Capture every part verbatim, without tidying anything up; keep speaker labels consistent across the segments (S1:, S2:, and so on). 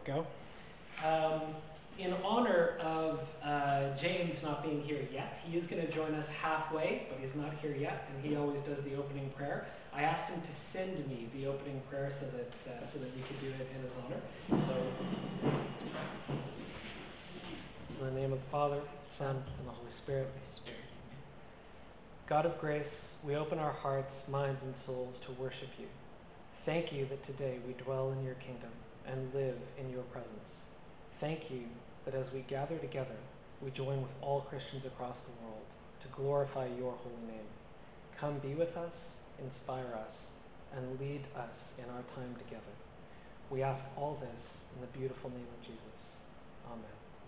S1: go. Um, in honor of uh, James not being here yet, he is going to join us halfway, but he's not here yet, and he always does the opening prayer. I asked him to send me the opening prayer so that uh, so that we could do it in his honor. So, let's pray. So in the name of the Father, Son, and the Holy Spirit. God of grace, we open our hearts, minds, and souls to worship you. Thank you that today we dwell in your kingdom and live in your presence. Thank you that as we gather together, we join with all Christians across the world to glorify your holy name. Come be with us, inspire us, and lead us in our time together. We ask all this in the beautiful name of Jesus. Amen.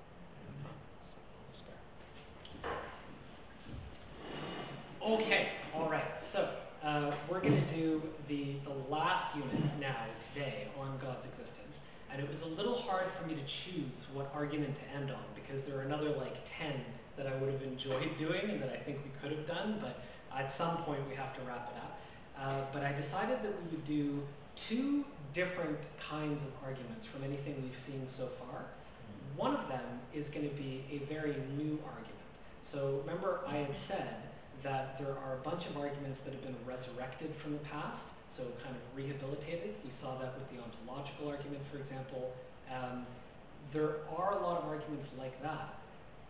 S1: Okay, all right, so uh, we're going to do the, the last unit now today on God's existence. And it was a little hard for me to choose what argument to end on because there are another like ten that I would have enjoyed doing and that I think we could have done, but at some point we have to wrap it up. Uh, but I decided that we would do two different kinds of arguments from anything we've seen so far. One of them is going to be a very new argument. So remember I had said that there are a bunch of arguments that have been resurrected from the past, so kind of rehabilitated. We saw that with the ontological argument, for example. Um, there are a lot of arguments like that,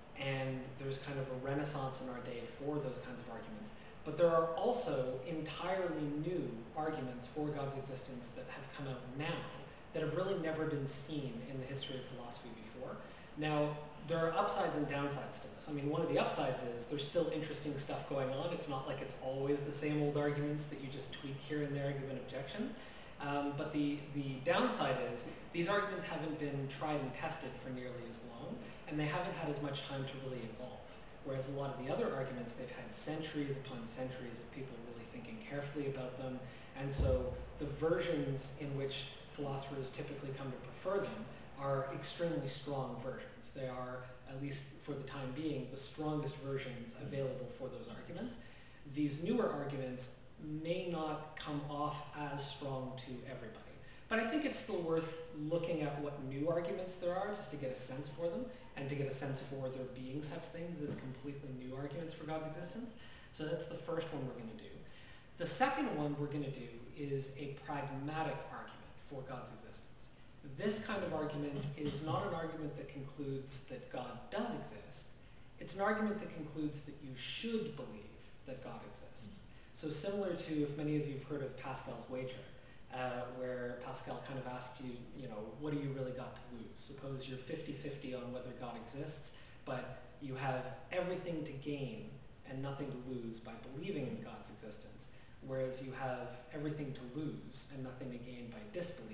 S1: and there's kind of a renaissance in our day for those kinds of arguments. But there are also entirely new arguments for God's existence that have come out now that have really never been seen in the history of philosophy before. Now, there are upsides and downsides to this. I mean, one of the upsides is there's still interesting stuff going on. It's not like it's always the same old arguments that you just tweak here and there given objections. Um, but the, the downside is these arguments haven't been tried and tested for nearly as long, and they haven't had as much time to really evolve. Whereas a lot of the other arguments, they've had centuries upon centuries of people really thinking carefully about them. And so the versions in which philosophers typically come to prefer them are extremely strong versions. They are, at least for the time being, the strongest versions available for those arguments. These newer arguments may not come off as strong to everybody. But I think it's still worth looking at what new arguments there are just to get a sense for them and to get a sense for there being such things as completely new arguments for God's existence. So that's the first one we're going to do. The second one we're going to do is a pragmatic argument for God's existence. This kind of argument is not an argument that concludes that God does exist. It's an argument that concludes that you should believe that God exists. So similar to, if many of you have heard of Pascal's wager, uh, where Pascal kind of asked you, you know, what do you really got to lose? Suppose you're fifty fifty on whether God exists, but you have everything to gain and nothing to lose by believing in God's existence, whereas you have everything to lose and nothing to gain by disbelieving.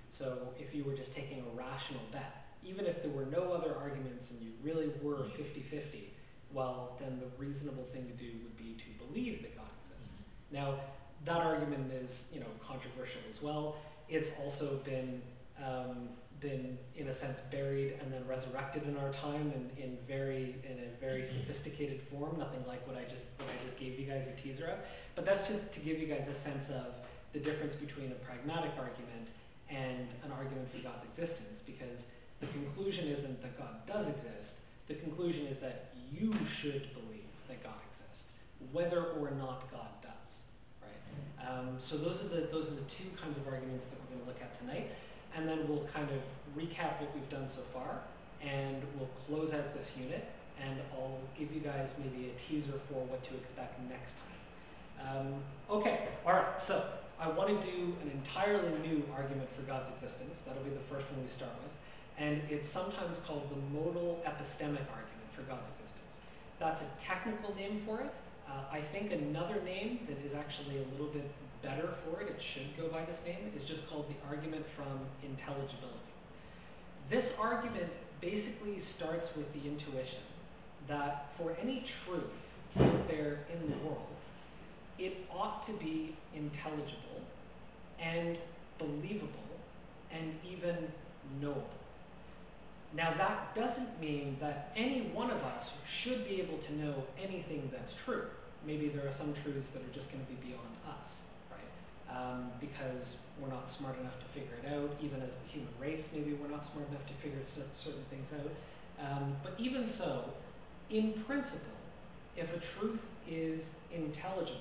S1: So if you were just taking a rational bet, even if there were no other arguments and you really were fifty fifty, well, then the reasonable thing to do would be to believe that God exists. Now, that argument is, you know, controversial as well. It's also been, um, been in a sense, buried and then resurrected in our time in, in, very, in a very sophisticated form, nothing like what I, just, what I just gave you guys a teaser of. But that's just to give you guys a sense of the difference between a pragmatic argument and an argument for God's existence, because the conclusion isn't that God does exist. The conclusion is that you should believe that God exists, whether or not God does, right? Um, so those are the those are the two kinds of arguments that we're going to look at tonight, and then we'll kind of recap what we've done so far, and we'll close out this unit, and I'll give you guys maybe a teaser for what to expect next time. Um, okay, all right, so I want to do an entirely new argument for God's existence. That'll be the first one we start with. And it's sometimes called the modal epistemic argument for God's existence. That's a technical name for it. Uh, I think another name that is actually a little bit better for it, it should go by this name, is just called the argument from intelligibility. This argument basically starts with the intuition that for any truth out there in the world, it ought to be intelligible and believable and even knowable. Now that doesn't mean that any one of us should be able to know anything that's true. Maybe there are some truths that are just going to be beyond us, right? um, because we're not smart enough to figure it out. Even as the human race, maybe we're not smart enough to figure certain things out. Um, but even so, in principle, if a truth is intelligible,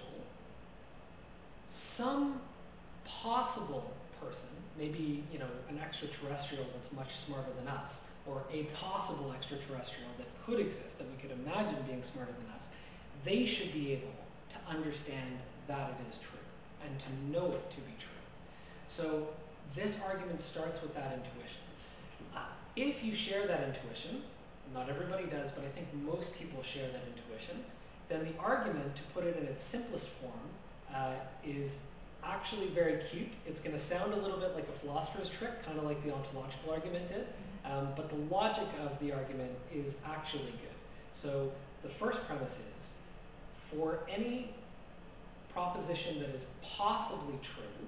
S1: some possible person, maybe you know an extraterrestrial that's much smarter than us, or a possible extraterrestrial that could exist, that we could imagine being smarter than us, they should be able to understand that it is true and to know it to be true. So this argument starts with that intuition. Uh, if you share that intuition, not everybody does, but I think most people share that intuition, then the argument, to put it in its simplest form, uh, is actually very cute. It's going to sound a little bit like a philosopher's trick, kind of like the ontological argument did, um, but the logic of the argument is actually good. So the first premise is, for any proposition that is possibly true,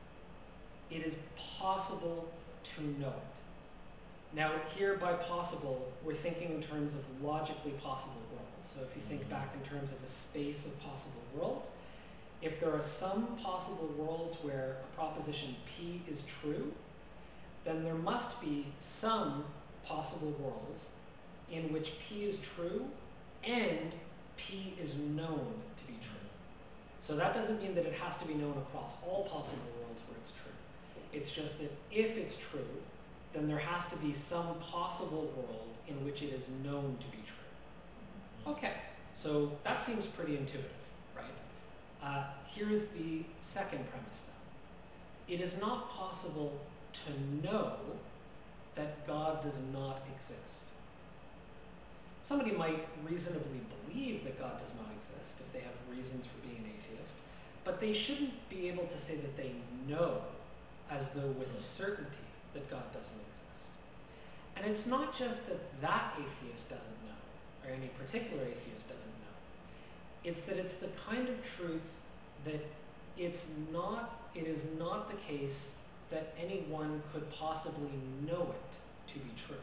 S1: it is possible to know it. Now here, by possible, we're thinking in terms of logically possible worlds. So if you think back in terms of a space of possible worlds, if there are some possible worlds where a proposition P is true, then there must be some possible worlds in which P is true and P is known to be true. So that doesn't mean that it has to be known across all possible worlds where it's true. It's just that if it's true, then there has to be some possible world in which it is known to be true. Okay, so that seems pretty intuitive, right? Uh, here's the second premise, though. It is not possible to know that God does not exist. Somebody might reasonably believe that God does not exist if they have reasons for being an atheist, but they shouldn't be able to say that they know as though with a certainty that God doesn't exist. And it's not just that that atheist doesn't know, or any particular atheist doesn't know. It's that it's the kind of truth that it's not, it is not the case that anyone could possibly know it to be true.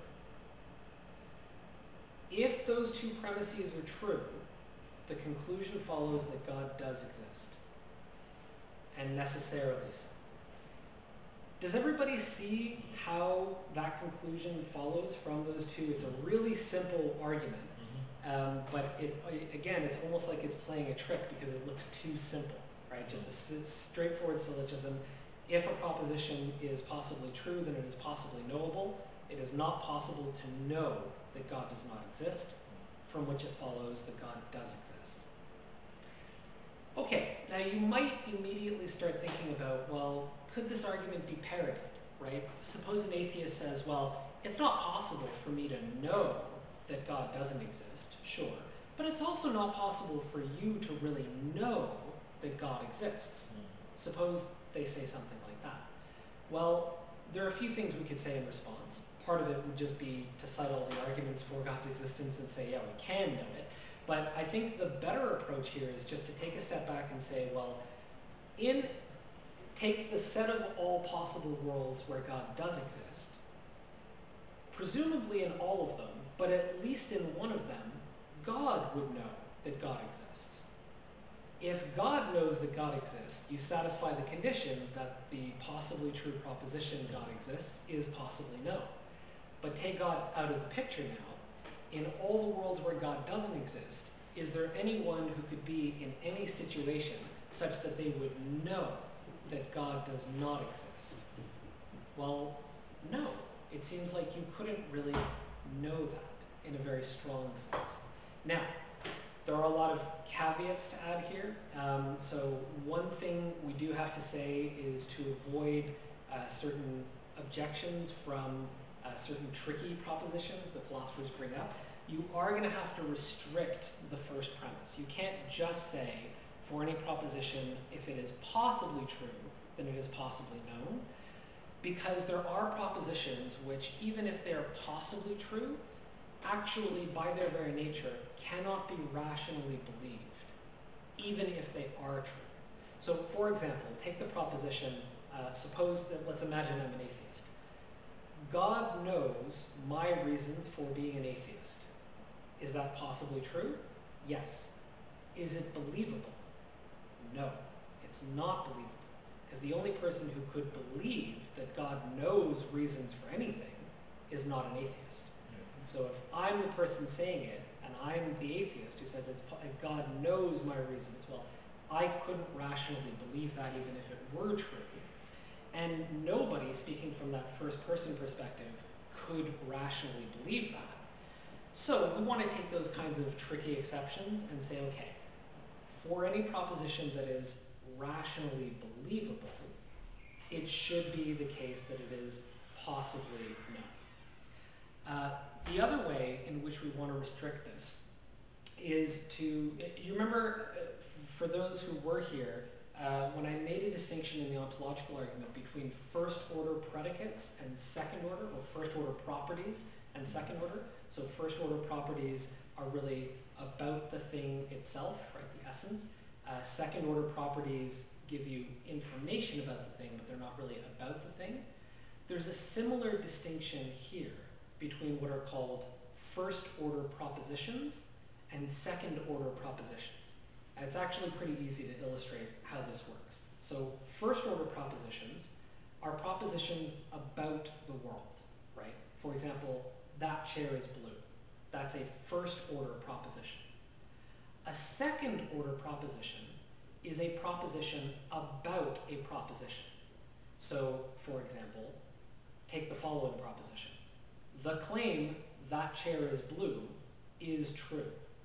S1: If those two premises are true, the conclusion follows that God does exist, and necessarily so. Does everybody see how that conclusion follows from those two? It's a really simple argument, mm-hmm. um, but it, again, it's almost like it's playing a trick because it looks too simple, right? Just a straightforward syllogism. If a proposition is possibly true, then it is possibly knowable. It is not possible to know that God does not exist, from which it follows that God does exist. Okay, now you might immediately start thinking about, well, could this argument be parodied, right? Suppose an atheist says, well, it's not possible for me to know that God doesn't exist, sure, but it's also not possible for you to really know that God exists. Suppose they say something like that. Well, there are a few things we could say in response. Part of it would just be to cite all the arguments for God's existence and say, yeah, we can know it. But I think the better approach here is just to take a step back and say, well, in take the set of all possible worlds where God does exist, presumably in all of them, but at least in one of them, God would know that God exists. If God knows that God exists, you satisfy the condition that the possibly true proposition God exists is possibly known. But take God out of the picture now. In all the worlds where God doesn't exist, is there anyone who could be in any situation such that they would know that God does not exist? Well, no. It seems like you couldn't really know that in a very strong sense. Now, there are a lot of caveats to add here. Um, so one thing we do have to say is to avoid uh, certain objections from uh, certain tricky propositions that philosophers bring up. You are going to have to restrict the first premise. You can't just say, for any proposition, if it is possibly true, then it is possibly known, because there are propositions which, even if they are possibly true, actually, by their very nature, cannot be rationally believed, even if they are true. So, for example, take the proposition, uh, suppose that, let's imagine I'm an atheist. God knows my reasons for being an atheist. Is that possibly true? Yes. Is it believable? No, it's not believable. because the only person who could believe that God knows reasons for anything is not an atheist. So if I'm the person saying it, and I'm the atheist who says it's, God knows my reasons, well, I couldn't rationally believe that even if it were true. And nobody, speaking from that first person perspective, could rationally believe that. So we want to take those kinds of tricky exceptions and say, okay, for any proposition that is rationally believable, it should be the case that it is possibly known. Uh, the other way in which we want to restrict this is to, you remember, uh, for those who were here, uh, when I made a distinction in the ontological argument between first order predicates and second order, or first order properties and second order. So first order properties are really about the thing itself, right, the essence. Uh, second order properties give you information about the thing, but they're not really about the thing. There's a similar distinction here between what are called first order propositions and second order propositions. And it's actually pretty easy to illustrate how this works. So first order propositions are propositions about the world, right? For example, that chair is blue. That's a first order proposition. A second order proposition is a proposition about a proposition. So, for example, take the following proposition. The claim that chair is blue is true.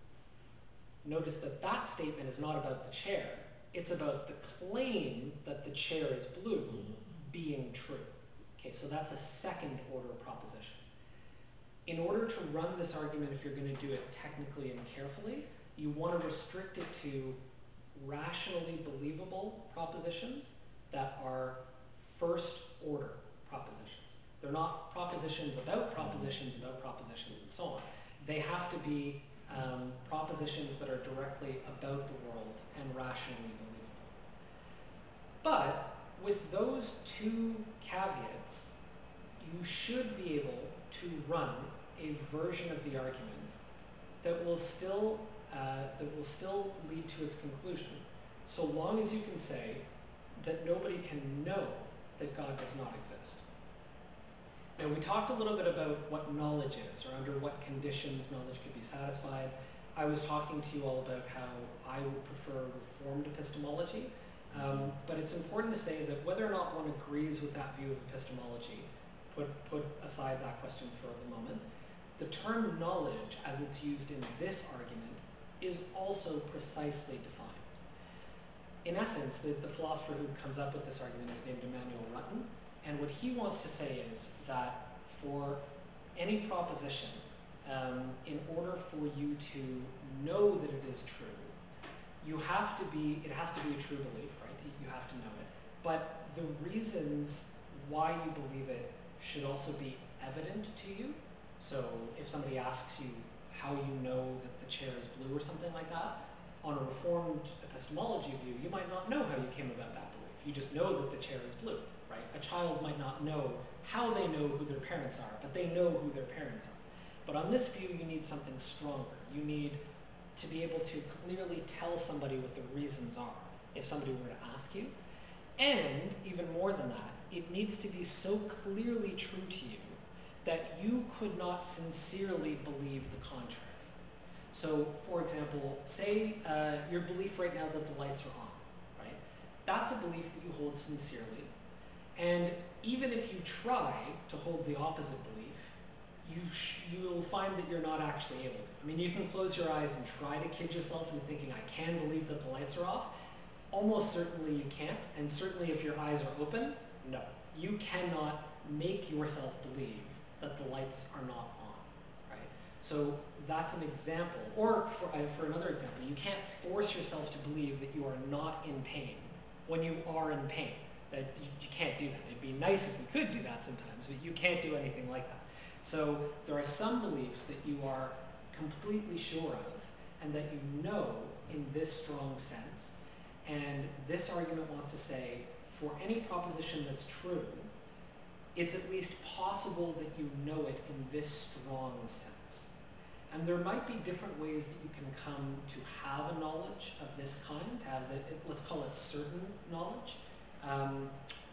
S1: Notice that that statement is not about the chair. It's about the claim that the chair is blue being true. Okay, so that's a second order proposition. In order to run this argument, if you're going to do it technically and carefully, you want to restrict it to rationally believable propositions that are first order propositions. They're not propositions about propositions about propositions and so on. They have to be um, propositions that are directly about the world and rationally believable. But with those two caveats, you should be able to run a version of the argument that will still uh, that will still lead to its conclusion, so long as you can say that nobody can know that God does not exist. Now, we talked a little bit about what knowledge is, or under what conditions knowledge could be satisfied. I was talking to you all about how I would prefer reformed epistemology, um, but it's important to say that whether or not one agrees with that view of epistemology, put, put aside that question for the moment, the term knowledge, as it's used in this argument, is also precisely defined. In essence, the, the philosopher who comes up with this argument is named Emmanuel Rutten, and what he wants to say is that for any proposition, um, in order for you to know that it is true, you have to be, it has to be a true belief, right? You have to know it. But the reasons why you believe it should also be evident to you. So if somebody asks you how you know that the chair is blue or something like that, on a reformed epistemology view, you might not know how you came about that belief. You just know that the chair is blue, right? A child might not know how they know who their parents are, but they know who their parents are. But on this view, you need something stronger. You need to be able to clearly tell somebody what the reasons are, if somebody were to ask you. And even more than that, it needs to be so clearly true to you that you could not sincerely believe the contrary. So, for example, say uh, your belief right now that the lights are on, right? That's a belief that you hold sincerely. And even if you try to hold the opposite belief, you sh you'll find that you're not actually able to. I mean, you can close your eyes and try to kid yourself into thinking, I can believe that the lights are off. Almost certainly you can't, and certainly if your eyes are open, no. You cannot make yourself believe that the lights are not on, right? So that's an example. Or for, uh, for another example, you can't force yourself to believe that you are not in pain when you are in pain. That you, you can't do that. It'd be nice if we could do that sometimes, but you can't do anything like that. So there are some beliefs that you are completely sure of and that you know in this strong sense. And this argument wants to say, for any proposition that's true, it's at least possible that you know it in this strong sense. And there might be different ways that you can come to have a knowledge of this kind, to have the, let's call it certain knowledge. Um,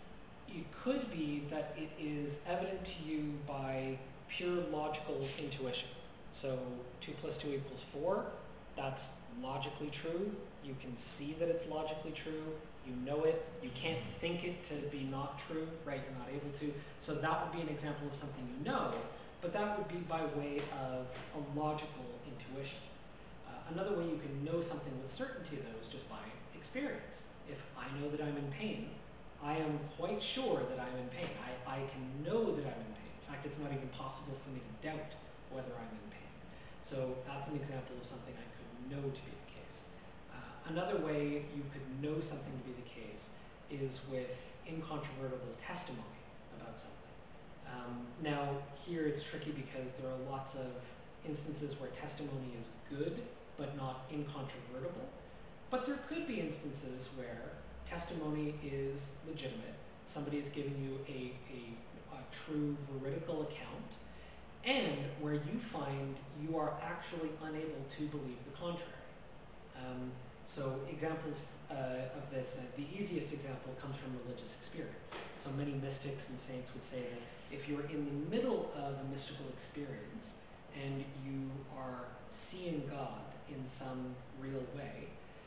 S1: it could be that it is evident to you by pure logical intuition. So two plus two equals four, that's logically true. You can see that it's logically true. You know it. You can't think it to be not true, right? You're not able to. So that would be an example of something you know, but that would be by way of a logical intuition. Uh, another way you can know something with certainty, though, is just by experience. If I know that I'm in pain, I am quite sure that I'm in pain. I, I can know that I'm in pain. In fact, it's not even possible for me to doubt whether I'm in pain. So that's an example of something I could know to be the case. Uh, another way you could know something to be the case is with incontrovertible testimony about something. Um, now, here it's tricky because there are lots of instances where testimony is good but not incontrovertible. But there could be instances where testimony is legitimate. Somebody is giving you a, a, a true veridical account, and where you find you are actually unable to believe the contrary. Um, so examples uh, of this, uh, the easiest example comes from religious experience. So many mystics and saints would say that if you're in the middle of a mystical experience and you are seeing God in some real way,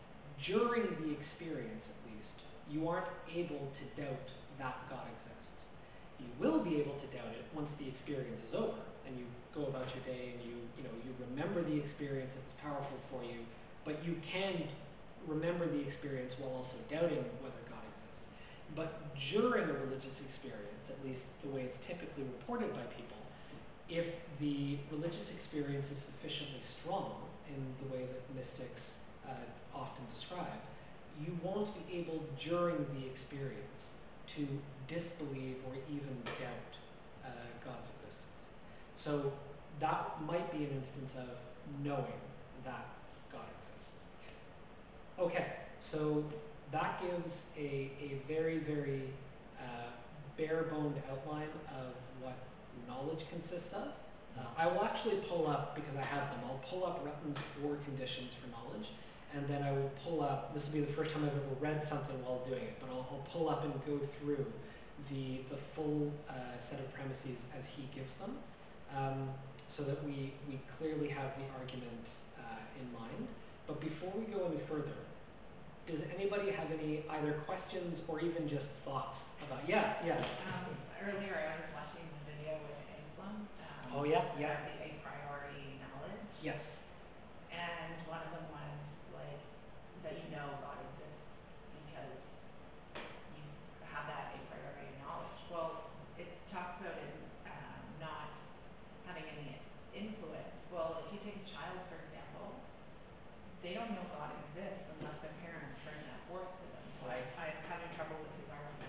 S1: during the experience at least, you aren't able to doubt that God exists. You will be able to doubt it once the experience is over and you go about your day and you, you know, you remember the experience, it was powerful for you, but you can remember the experience while also doubting whether God exists. But during a religious experience, at least the way it's typically reported by people, if the religious experience is sufficiently strong in the way that mystics uh, often describe, you won't be able during the experience to disbelieve or even doubt uh, God's existence. So that might be an instance of knowing that God exists. Okay, so that gives a, a very, very uh, bare-boned outline of what knowledge consists of. Uh, I will actually pull up, because I have them, I'll pull up Rutland's four conditions for knowledge, and then I will pull up, this will be the first time I've ever read something while doing it, but I'll, I'll pull up and go through the, the full uh, set of premises as he gives them, um, so that we, we clearly have the argument uh, in mind. But before we go any further, does anybody have any either questions or even just thoughts about, yeah, yeah.
S2: Um, earlier I was watching the video with Islam. Um,
S1: oh yeah, yeah.
S2: The a priori knowledge.
S1: Yes.
S2: And one of them was like that you know God exists because you have that a priori knowledge. Well, it talks about it um, not having any influence. Well, if you take a child, for example, they don't know God exists unless their parents bring that forth to them. So I, I was having trouble with his argument.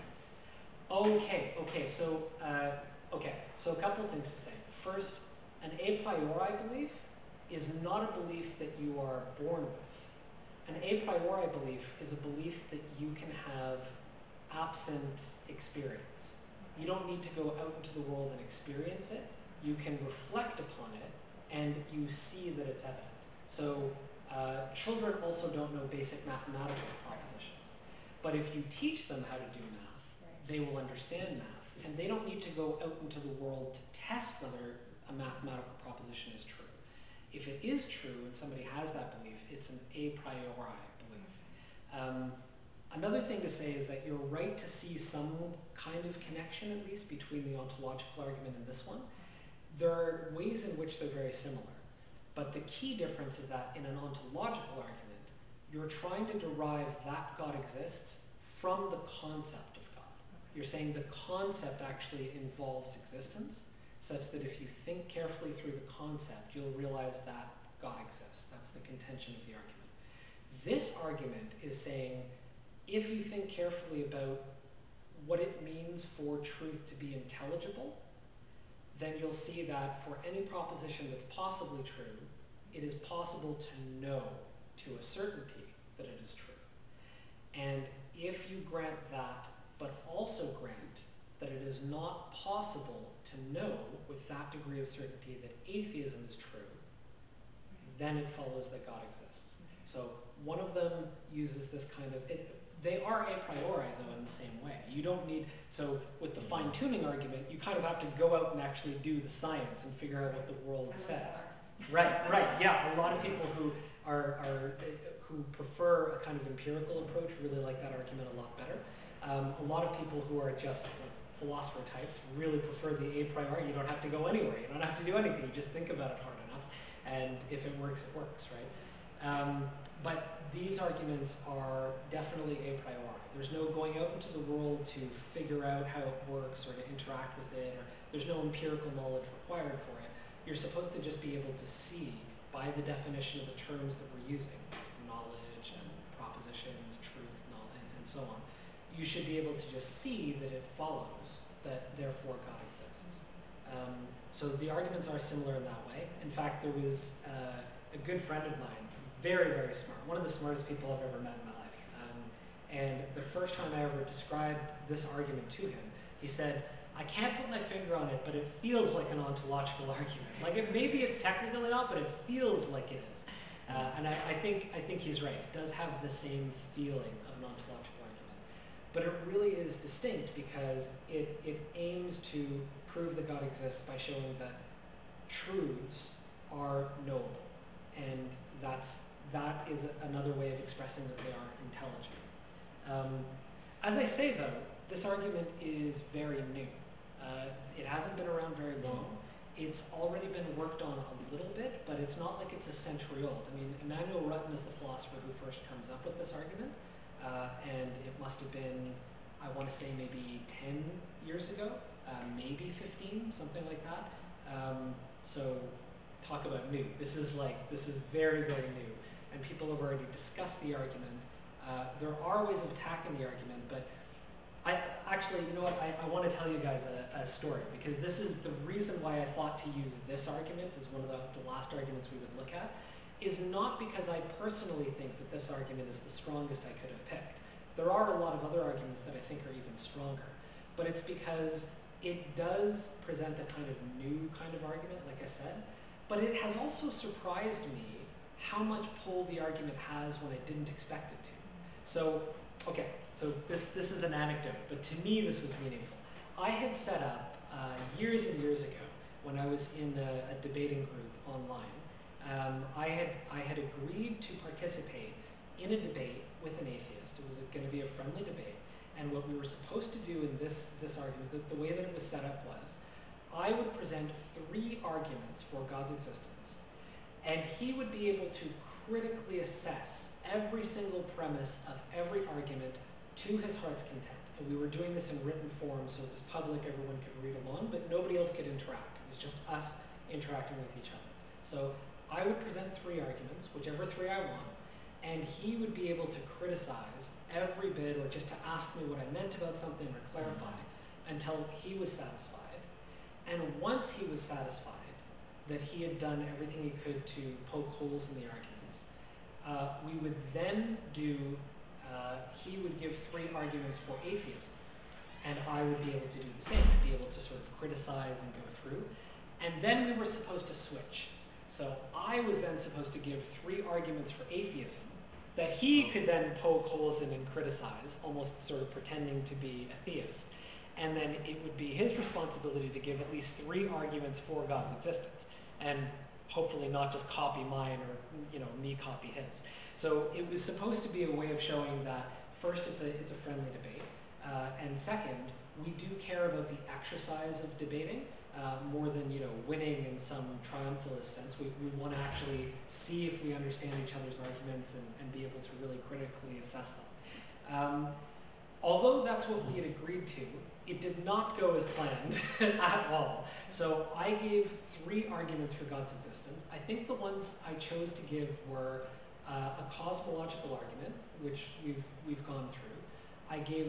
S1: Okay, okay, so uh, okay, so a couple of things to say. First, an a priori belief is not a belief that you are born with. An a priori belief is a belief that you can have absent experience. You don't need to go out into the world and experience it. You can reflect upon it and you see that it's evident. So uh, children also don't know basic mathematical propositions. But if you teach them how to do math, they will understand math. And they don't need to go out into the world to test whether a mathematical proposition is true. If it is true and somebody has that belief, it's an a priori belief. Um, another thing to say is that you're right to see some kind of connection, at least, between the ontological argument and this one. There are ways in which they're very similar. But the key difference is that in an ontological argument, you're trying to derive that God exists from the concept of God. You're saying the concept actually involves existence, such that if you think carefully through the concept, you'll realize that God exists. That's the contention of the argument. This argument is saying, if you think carefully about what it means for truth to be intelligible, then you'll see that for any proposition that's possibly true, it is possible to know to a certainty that it is true. And if you grant that, but also grant that it is not possible to know with that degree of certainty that atheism is true, then it follows that God exists. So one of them uses this kind of, it, they are a priori, though, in the same way. You don't need, so with the fine-tuning argument, you kind of have to go out and actually do the science and figure out what the world says. Right, right, yeah. A lot of people who are, are who prefer a kind of empirical approach really like that argument a lot better. Um, a lot of people who are just like philosopher types really prefer the a priori. You don't have to go anywhere. You don't have to do anything. You just think about it hard enough, and if it works, it works, right? Um, but these arguments are definitely a priori. There's no going out into the world to figure out how it works or to interact with it, or there's no empirical knowledge required for it. You're supposed to just be able to see by the definition of the terms that we're using, knowledge and propositions, truth, knowledge, and, and so on. You should be able to just see that it follows that therefore God exists. Um, so the arguments are similar in that way. In fact, there was uh, a good friend of mine, very, very smart, one of the smartest people I've ever met in my life. Um, and the first time I ever described this argument to him, he said, I can't put my finger on it, but it feels like an ontological argument. Like it, maybe it's technically not, but it feels like it is. Uh, and I, I think I think he's right. It does have the same feeling of an ontological argument. But it really is distinct because it, it aims to prove that God exists by showing that truths are knowable. And that's, that is another way of expressing that they are intelligible. Um, as I say, though, this argument is very new. Uh, it hasn't been around very long. It's already been worked on a little bit, but it's not like it's a century old. I mean, Emmanuel Rutten is the philosopher who first comes up with this argument, uh, and it must have been, I want to say, maybe ten years ago, uh, maybe fifteen, something like that. Um, so talk about new. This is like, this is very, very new, and people have already discussed the argument. Uh, there are ways of attacking the argument, but I actually, you know what, I, I want to tell you guys a, a story, because this is the reason why I thought to use this argument as one of the, the last arguments we would look at, is not because I personally think that this argument is the strongest I could have picked. There are a lot of other arguments that I think are even stronger, but it's because it does present a kind of new kind of argument, like I said, but it has also surprised me how much pull the argument has when I didn't expect it to. So, okay, so this, this is an anecdote, but to me this was meaningful. I had set up uh, years and years ago, when I was in a, a debating group online, um, I, had, I had agreed to participate in a debate with an atheist. It was going to be a friendly debate, and what we were supposed to do in this, this argument, the, the way that it was set up was, I would present three arguments for God's existence, and he would be able to critically assess every single premise of every argument to his heart's content. And we were doing this in written form, so it was public, everyone could read along, but nobody else could interact. It was just us interacting with each other. So I would present three arguments, whichever three I want, and he would be able to criticize every bit or just to ask me what I meant about something or clarify until he was satisfied. And once he was satisfied that he had done everything he could to poke holes in the arguments, uh, we would then do, uh, he would give three arguments for atheism, and I would be able to do the same. I'd be able to sort of criticize and go through. And then we were supposed to switch. So I was then supposed to give three arguments for atheism that he could then poke holes in and criticize, almost sort of pretending to be a theist. And then it would be his responsibility to give at least three arguments for God's existence, and hopefully not just copy mine or, you know, me copy his. So it was supposed to be a way of showing that first it's a, it's a friendly debate, uh, and second, we do care about the exercise of debating uh, more than, you know, winning in some triumphalist sense. We, we want to actually see if we understand each other's arguments and, and be able to really critically assess them. Um, although that's what we had agreed to, it did not go as planned at all. So I gave three arguments for God's existence. I think the ones I chose to give were uh, a cosmological argument, which we've we've gone through. I gave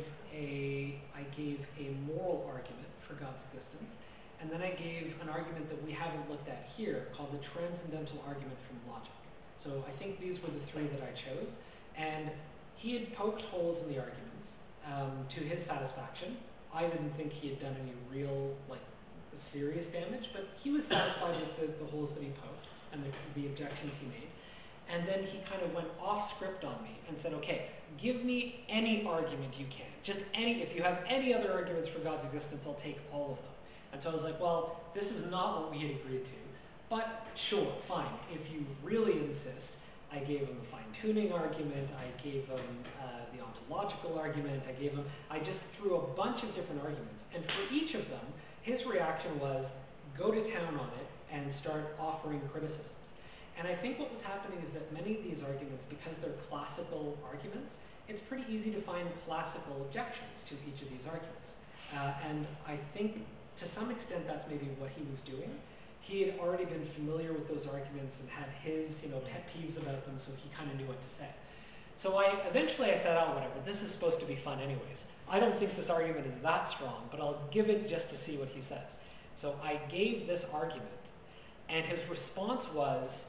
S1: a I gave a moral argument for God's existence, and then I gave an argument that we haven't looked at here called the transcendental argument from logic. So I think these were the three that I chose, and he had poked holes in the arguments um, to his satisfaction. I didn't think he had done any real, like, serious damage, but he was satisfied with the, the holes that he poked and the, the objections he made. And then he kind of went off script on me and said, okay, give me any argument you can. Just any, if you have any other arguments for God's existence, I'll take all of them. And so I was like, well, this is not what we had agreed to. But sure, fine. If you really insist, I gave him a fine-tuning argument, I gave him uh, the ontological argument, I gave him, I just threw a bunch of different arguments. And for each of them, his reaction was, go to town on it and start offering criticisms. And I think what was happening is that many of these arguments, because they're classical arguments, it's pretty easy to find classical objections to each of these arguments. Uh, and I think to some extent that's maybe what he was doing. He had already been familiar with those arguments and had his, you know, pet peeves about them, so he kind of knew what to say. So I eventually I said, oh, whatever, this is supposed to be fun anyways. I don't think this argument is that strong, but I'll give it just to see what he says. So I gave this argument, and his response was,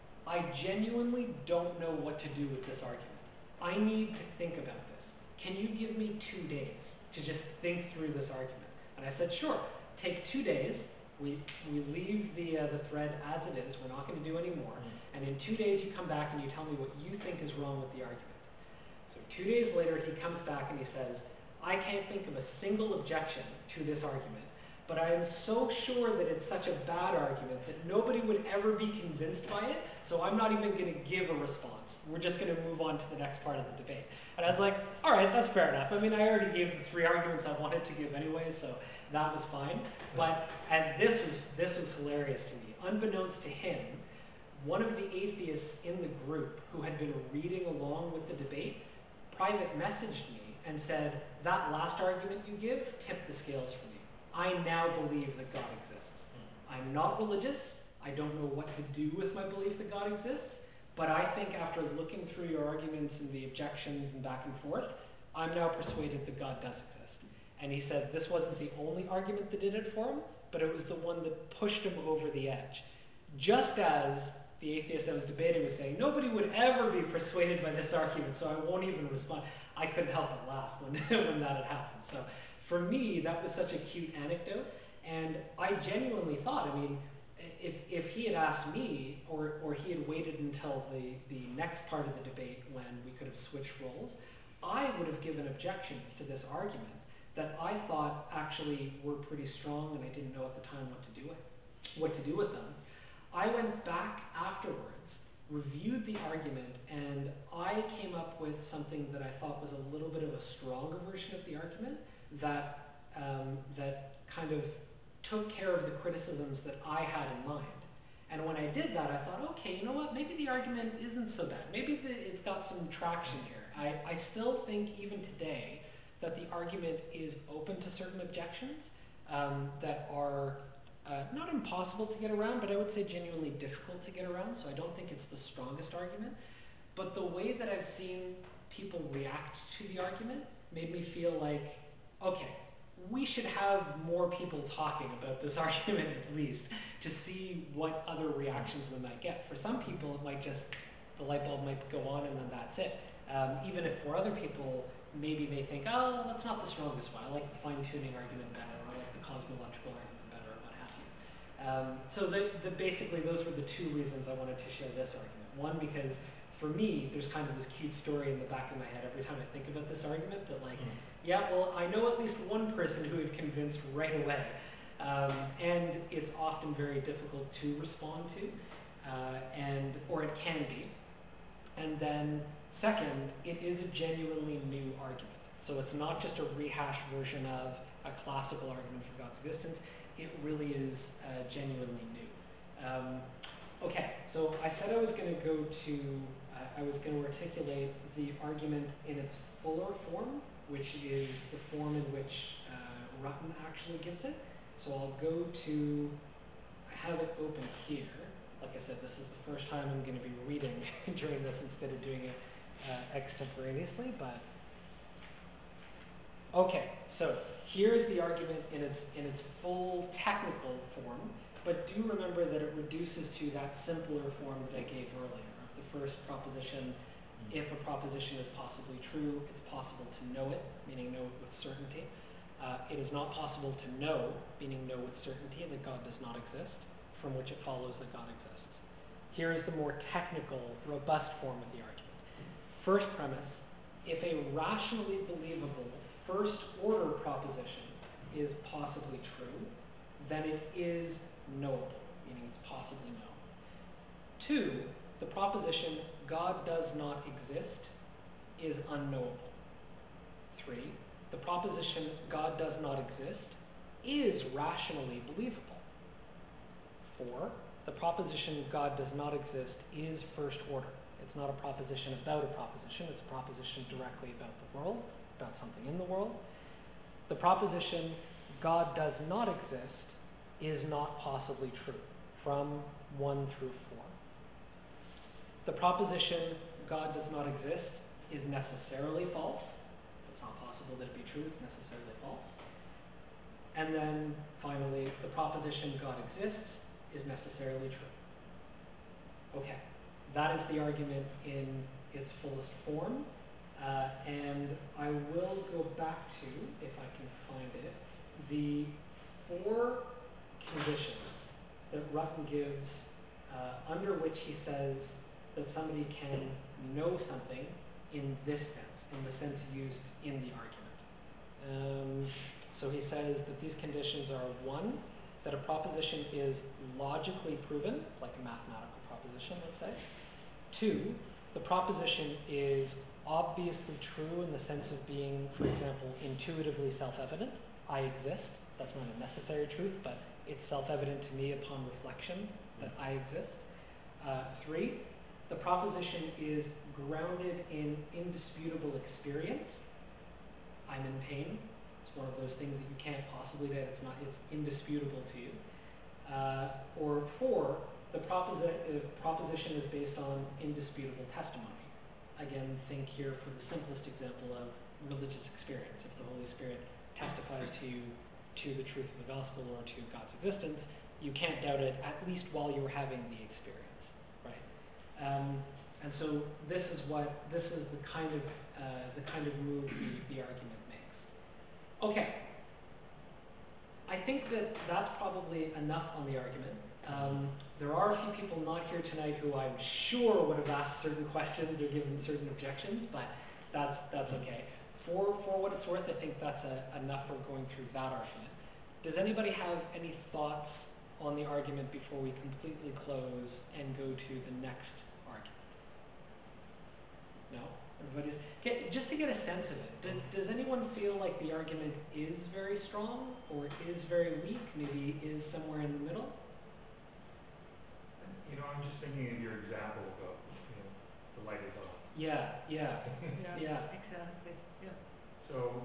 S1: I genuinely don't know what to do with this argument. I need to think about this. Can you give me two days to just think through this argument? And I said, sure, take two days. We, we leave the, uh, the thread as it is. We're not going to do any more. Mm-hmm. And in two days, you come back and you tell me what you think is wrong with the argument. So two days later, he comes back and he says, I can't think of a single objection to this argument, but I am so sure that it's such a bad argument that nobody would ever be convinced by it, so I'm not even going to give a response. We're just going to move on to the next part of the debate. And I was like, all right, that's fair enough. I mean, I already gave the three arguments I wanted to give anyway, so that was fine. But, and this was, this was hilarious to me. Unbeknownst to him, one of the atheists in the group who had been reading along with the debate private messaged me and said, that last argument you give tipped the scales for me. I now believe that God exists. I'm not religious. I don't know what to do with my belief that God exists. But I think after looking through your arguments and the objections and back and forth, I'm now persuaded that God does exist. And he said this wasn't the only argument that did it for him, but it was the one that pushed him over the edge. Just as the atheist I was debating was saying, nobody would ever be persuaded by this argument, so I won't even respond. I couldn't help but laugh when, when that had happened. So for me, that was such a cute anecdote. And I genuinely thought, I mean, if, if he had asked me, or, or he had waited until the, the next part of the debate when we could have switched roles, I would have given objections to this argument that I thought actually were pretty strong, and I didn't know at the time what to do with, what to do with them. I went back afterwards, reviewed the argument, and I came up with something that I thought was a little bit of a stronger version of the argument that, um, that kind of took care of the criticisms that I had in mind. And when I did that, I thought, okay, you know what, maybe the argument isn't so bad. Maybe the, it's got some traction here. I, I still think, even today, that the argument is open to certain objections um, that are uh, not impossible to get around, but I would say genuinely difficult to get around, so I don't think it's the strongest argument. But the way that I've seen people react to the argument made me feel like, okay, we should have more people talking about this argument at least to see what other reactions we might get. For some people, it might just, the light bulb might go on and then that's it. Um, even if for other people, maybe they think, oh, that's not the strongest one. I like the fine-tuning argument better, or I like the cosmological argument better, or what have you. Um, so the, the, basically, those were the two reasons I wanted to share this argument. One, because for me, there's kind of this cute story in the back of my head every time I think about this argument that like, mm. yeah, well, I know at least one person who had convinced right away. Um, and it's often very difficult to respond to, uh, and or it can be. And then second, it is a genuinely new argument. So it's not just a rehashed version of a classical argument for God's existence. It really is uh, genuinely new. Um, okay, so I said I was going to go to, uh, I was going to articulate the argument in its fuller form, which is the form in which uh, Rutten actually gives it. So I'll go to, I have it open here. Like I said, this is the first time I'm going to be reading during this instead of doing it uh, extemporaneously, but okay, so here's the argument in its, in its full technical form, but do remember that it reduces to that simpler form that I gave earlier of the first proposition. If a proposition is possibly true, it's possible to know it, meaning know it with certainty. Uh, it is not possible to know, meaning know with certainty, that God does not exist, from which it follows that God exists. Here is the more technical, robust form of the argument. First premise, if a rationally believable first order proposition is possibly true, then it is knowable, meaning it's possibly known. Two, the proposition God does not exist is unknowable. Three, the proposition God does not exist is rationally believable. Four, the proposition God does not exist is first order. It's not a proposition about a proposition, it's a proposition directly about the world, about something in the world. The proposition God does not exist is not possibly true, from one through four. The proposition God does not exist is necessarily false. If it's not possible that it be true, it's necessarily false. And then finally, the proposition God exists is necessarily true. Okay, that is the argument in its fullest form. Uh, and I will go back to, if I can find it, the four conditions that Rutten gives uh, under which he says that somebody can know something in this sense, in the sense used in the argument. Um, so he says that these conditions are one, that a proposition is logically proven, like a mathematical proposition, let's say. Two, the proposition is obviously true in the sense of being, for example, intuitively self-evident. I exist. That's not a necessary truth, but it's self-evident to me upon reflection that I exist. Uh, three, the proposition is grounded in indisputable experience. I'm in pain. It's one of those things that you can't possibly that it's not, it's indisputable to you. Uh, or four, the proposi uh, proposition is based on indisputable testimony. Again, think here for the simplest example of religious experience. If the Holy Spirit testifies to you to the truth of the gospel or to God's existence, you can't doubt it, at least while you're having the experience, right? Um, and so this is what, this is the kind of, uh, the kind of move the, the argument makes. Okay, I think that that's probably enough on the argument. Um, there are a few people not here tonight who I'm sure would have asked certain questions or given certain objections, but that's, that's okay. For, for what it's worth, I think that's a, enough for going through that argument. Does anybody have any thoughts on the argument before we completely close and go to the next argument? No? Everybody's, get, just to get a sense of it, do, does anyone feel like the argument is very strong or is very weak, maybe is somewhere in the middle?
S3: You know, I'm just thinking of your example about, you know, the light is on.
S1: Yeah, yeah,
S4: Yeah,
S1: yeah.
S4: exactly, yeah.
S3: So,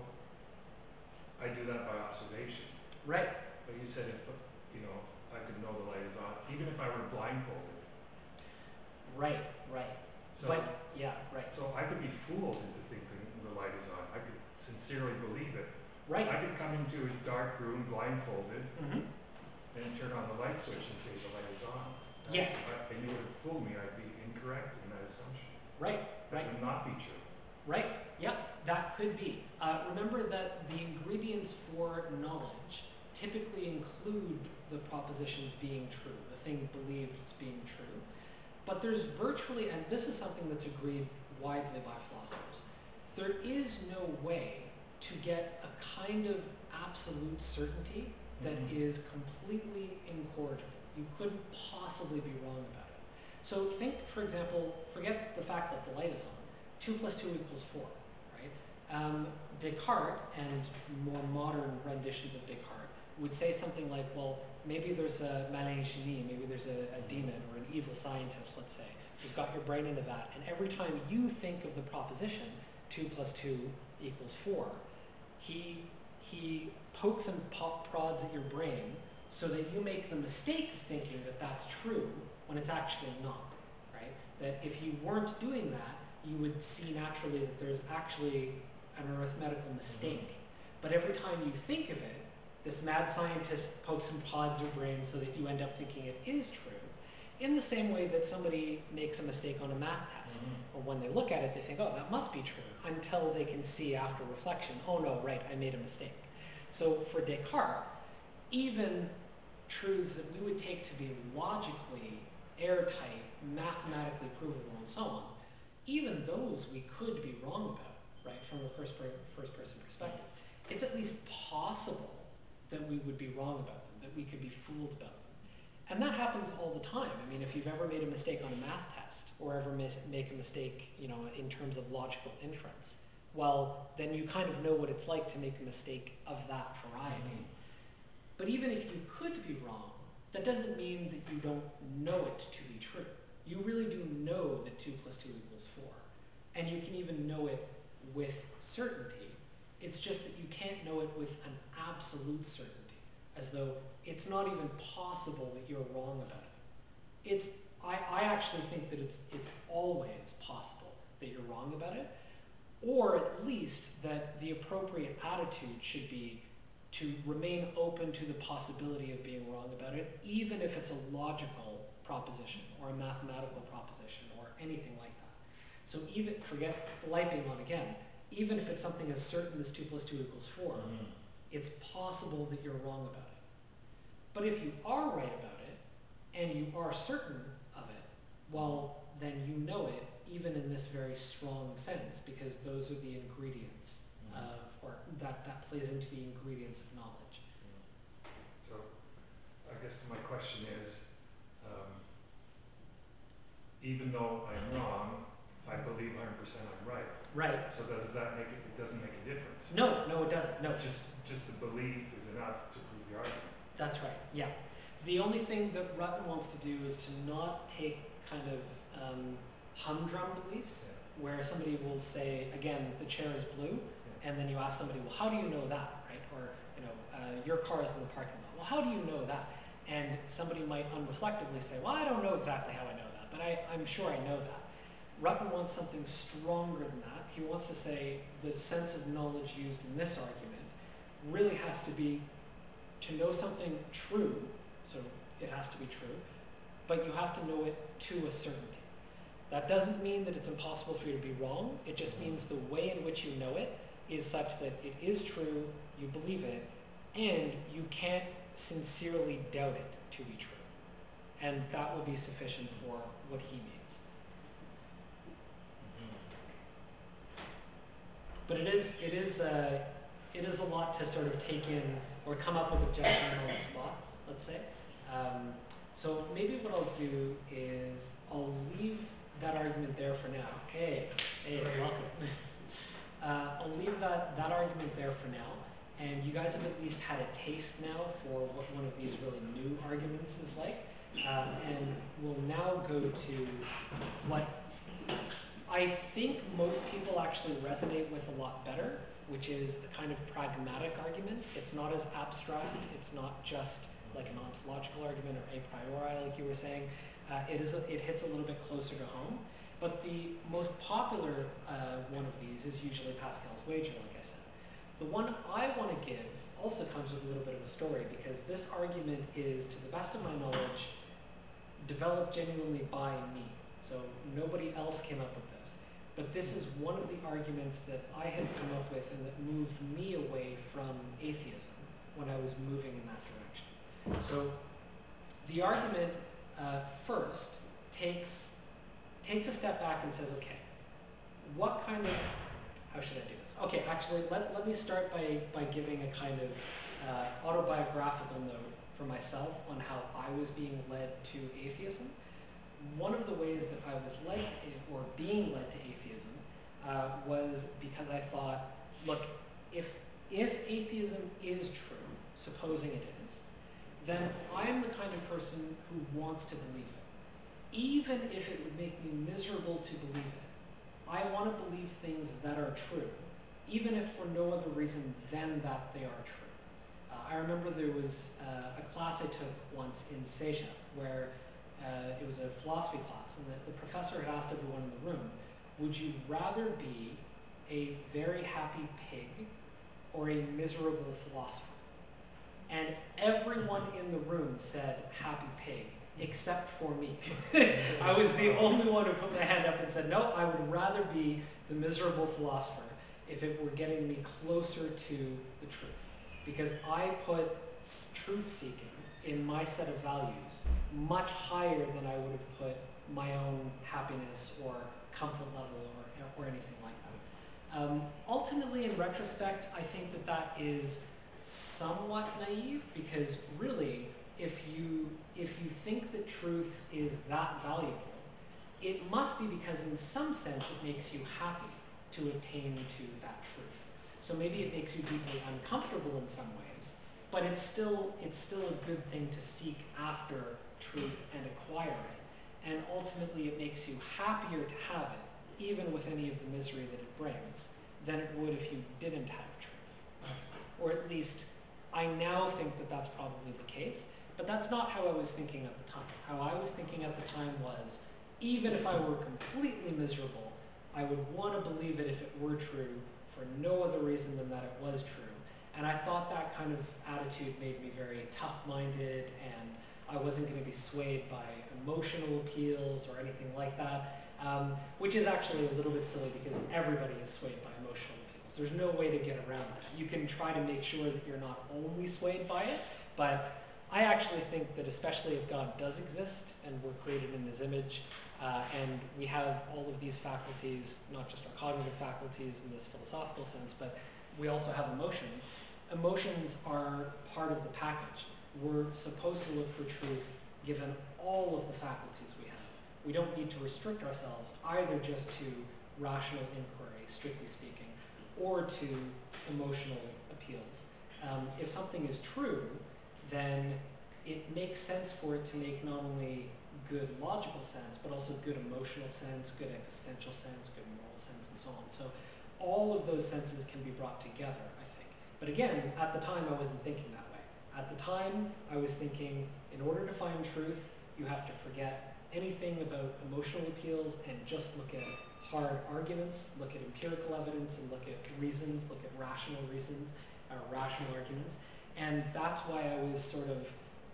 S3: I do that by observation.
S1: Right.
S3: But you said if, you know, I could know the light is on, even if I were blindfolded.
S1: Right, right.
S3: So,
S1: But, yeah, right.
S3: so I could be fooled into thinking the light is on. I could sincerely believe it.
S1: Right.
S3: I could come into a dark room blindfolded
S1: Mm-hmm.
S3: and turn on the light switch and say the light is on.
S1: Yes.
S3: I, and you would have fooled me. I'd be incorrect in that assumption.
S1: Right,
S3: That
S1: right.
S3: would not be true.
S1: Right, yep, that could be. Uh, remember that the ingredients for knowledge typically include the propositions being true, the thing believed as being true. But there's virtually, and this is something that's agreed widely by philosophers, there is no way to get a kind of absolute certainty that
S3: Mhm.
S1: is completely incorrigible. You couldn't possibly be wrong about it. So think, for example, forget the fact that the light is on. Two plus two equals four, right? Um, Descartes and more modern renditions of Descartes would say something like, well, maybe there's a malin génie, maybe there's a, a demon or an evil scientist, let's say, who's got your brain into that. And every time you think of the proposition, two plus two equals four, he, he pokes and pop prods at your brain so that you make the mistake of thinking that that's true when it's actually not, right? That if he weren't doing that, you would see naturally that there's actually an arithmetical mistake. But every time you think of it, this mad scientist pokes and prods your brain so that you end up thinking it is true, in the same way that somebody makes a mistake on a math test.
S3: Mhm.
S1: Or when they look at it, they think, oh, that must be true, until they can see after reflection, oh no, right, I made a mistake. So for Descartes, even truths that we would take to be logically airtight, mathematically provable, and so on, even those we could be wrong about, right, from a first, per first person perspective. It's at least possible that we would be wrong about them, that we could be fooled about them. And that happens all the time. I mean, if you've ever made a mistake on a math test, or ever mis make a mistake, you know, in terms of logical inference, well, then you kind of know what it's like to make a mistake of that variety. Mm-hmm. But even if you could be wrong, that doesn't mean that you don't know it to be true. You really do know that two plus two equals four. And you can even know it with certainty. It's just that you can't know it with an absolute certainty, as though it's not even possible that you're wrong about it. It's, I, I actually think that it's, it's always possible that you're wrong about it, or at least that the appropriate attitude should be to remain open to the possibility of being wrong about it, even if it's a logical proposition or a mathematical proposition or anything like that. So even, forget liping on again, even if it's something as certain as two plus two equals four, mm-hmm. it's possible that you're wrong about it. But if you are right about it, and you are certain of it, well, then you know it, even in this very strong sense, because those are the ingredients mm-hmm. of, or that, that plays into the ingredients of knowledge.
S3: Mm-hmm. So, I guess my question is, um, even though I'm wrong, I believe one hundred percent I'm right.
S1: Right.
S3: So does that make it, it doesn't make a difference?
S1: No, no it doesn't, no.
S3: Just, just the belief is enough to prove the argument.
S1: That's right, yeah. The only thing that Rutten wants to do is to not take kind of um, humdrum beliefs, yeah. where somebody will say, again, the chair is blue, yeah. and then you ask somebody, well, how do you know that, right? Or, you know, uh, your car is in the parking lot. Well, how do you know that? And somebody might unreflectively say, well, I don't know exactly how I know that, but I, I'm sure I know that. Rutten wants something stronger than that. He wants to say the sense of knowledge used in this argument really has to be to know something true, so it has to be true, but you have to know it to a certainty. That doesn't mean that it's impossible for you to be wrong. It just means the way in which you know it is such that it is true, you believe it, and you can't sincerely doubt it to be true. And that will be sufficient for what he means. But it is, it is, uh, it is a lot to sort of take in or come up with objections on the spot, let's say. Um, so maybe what I'll do is I'll leave that argument there for now. Hey, hey, welcome. uh, I'll leave that, that argument there for now. And you guys have at least had a taste now for what one of these really new arguments is like. Uh, and we'll now go to what I think most people actually resonate with a lot better, which is the kind of pragmatic argument. It's not as abstract. It's not just like an ontological argument or a priori, like you were saying. Uh, it, is a, it hits a little bit closer to home. But the most popular uh, one of these is usually Pascal's wager, like I said. The one I want to give also comes with a little bit of a story, because this argument is, to the best of my knowledge, developed genuinely by me. So nobody else came up with this. But this is one of the arguments that I had come up with and that moved me away from atheism when I was moving in that direction. So the argument uh, first takes, takes a step back and says, okay, what kind of, how should I do this? Okay, actually, let, let me start by, by giving a kind of uh, autobiographical note for myself on how I was being led to atheism. One of the ways that I was led to, or being led to atheism uh, was because I thought, look, if, if atheism is true, supposing it is, then I'm the kind of person who wants to believe it. Even if it would make me miserable to believe it, I want to believe things that are true, even if for no other reason than that they are true. Uh, I remember there was uh, a class I took once in Cégep where Uh, it was a philosophy class, and the, the professor had asked everyone in the room, would you rather be a very happy pig or a miserable philosopher? And everyone in the room said happy pig, except for me. I was the only one who put my hand up and said, no, I would rather be the miserable philosopher if it were getting me closer to the truth. Because I put truth-seeking in my set of values much higher than I would have put my own happiness or comfort level or, or anything like that. Um, ultimately, in retrospect, I think that that is somewhat naive, because really, if you, if you think that truth is that valuable, it must be because in some sense it makes you happy to attain to that truth. So maybe it makes you deeply uncomfortable in some ways, but it's still, it's still a good thing to seek after truth and acquire it. And ultimately it makes you happier to have it, even with any of the misery that it brings, than it would if you didn't have truth. Or at least, I now think that that's probably the case, but that's not how I was thinking at the time. How I was thinking at the time was, even if I were completely miserable, I would want to believe it if it were true for no other reason than that it was true. And I thought that kind of attitude made me very tough-minded, and I wasn't going to be swayed by emotional appeals or anything like that, um, which is actually a little bit silly because everybody is swayed by emotional appeals. There's no way to get around that. You can try to make sure that you're not only swayed by it, but I actually think that especially if God does exist and we're created in his image, uh, and we have all of these faculties, not just our cognitive faculties in this philosophical sense, but we also have emotions. Emotions are part of the package. We're supposed to look for truth given all of the faculties we have. We don't need to restrict ourselves either just to rational inquiry, strictly speaking, or to emotional appeals. Um, if something is true, then it makes sense for it to make not only good logical sense, but also good emotional sense, good existential sense, good moral sense, and so on. So all of those senses can be brought together, I think. But again, at the time, I wasn't thinking that way. At the time, I was thinking, in order to find truth, you have to forget anything about emotional appeals and just look at hard arguments, look at empirical evidence, and look at reasons, look at rational reasons, or rational arguments. And that's why I was sort of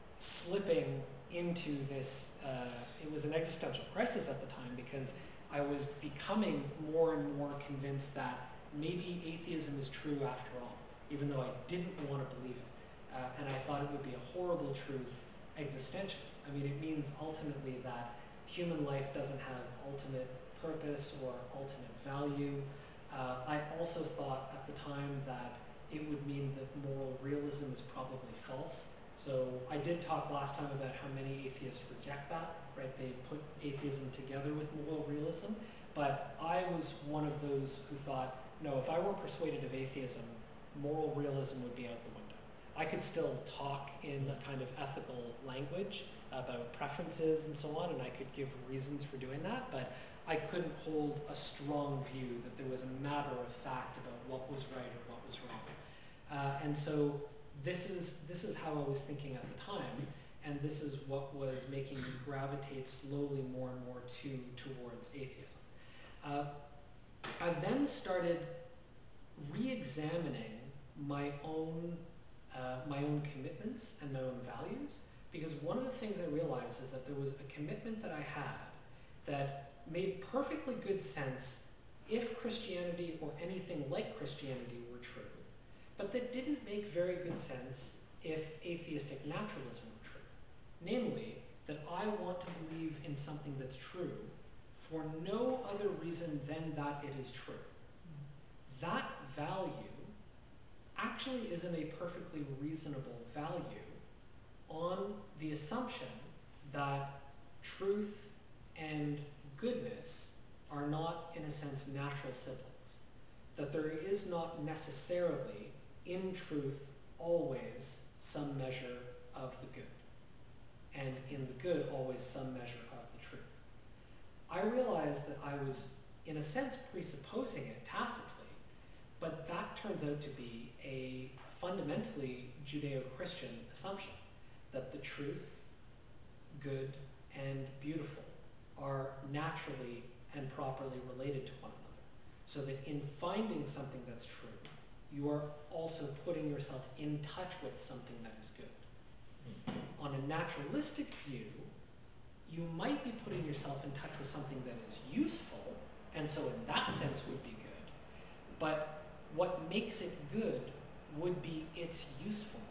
S1: slipping into this, uh, it was an existential crisis at the time, because I was becoming more and more convinced that maybe atheism is true after all, even though I didn't want to believe it. Uh, and I thought it would be a horrible truth existentially. I mean, it means ultimately that human life doesn't have ultimate purpose or ultimate value. Uh, I also thought at the time that it would mean that moral realism is probably false. So I did talk last time about how many atheists reject that, right? They put atheism together with moral realism. But I was one of those who thought, no, if I were persuaded of atheism, moral realism would be out the window. I could still talk in a kind of ethical language about preferences and so on, and I could give reasons for doing that, but I couldn't hold a strong view that there was a matter of fact about what was right or what was wrong. Uh, and so this is, this is how I was thinking at the time, and this is what was making me gravitate slowly more and more to, towards atheism. Uh, I then started re-examining my own, uh, my own commitments and my own values, because one of the things I realized is that there was a commitment that I had that made perfectly good sense if Christianity or anything like Christianity were true, but that didn't make very good sense if atheistic naturalism were true. Namely, that I want to believe in something that's true for no other reason than that it is true. That value actually isn't a perfectly reasonable value on the assumption that truth and goodness are not, in a sense, natural siblings. That there is not necessarily, in truth, always some measure of the good. And in the good, always some measure of the truth. I realized that I was, in a sense, presupposing it tacitly, but that turns out to be a fundamentally Judeo-Christian assumption, that the truth, good, and beautiful are naturally and properly related to one another. So that in finding something that's true, you are also putting yourself in touch with something that is good. Mm-hmm. On a naturalistic view, you might be putting yourself in touch with something that is useful, and so in that sense would be good. But what makes it good would be its usefulness.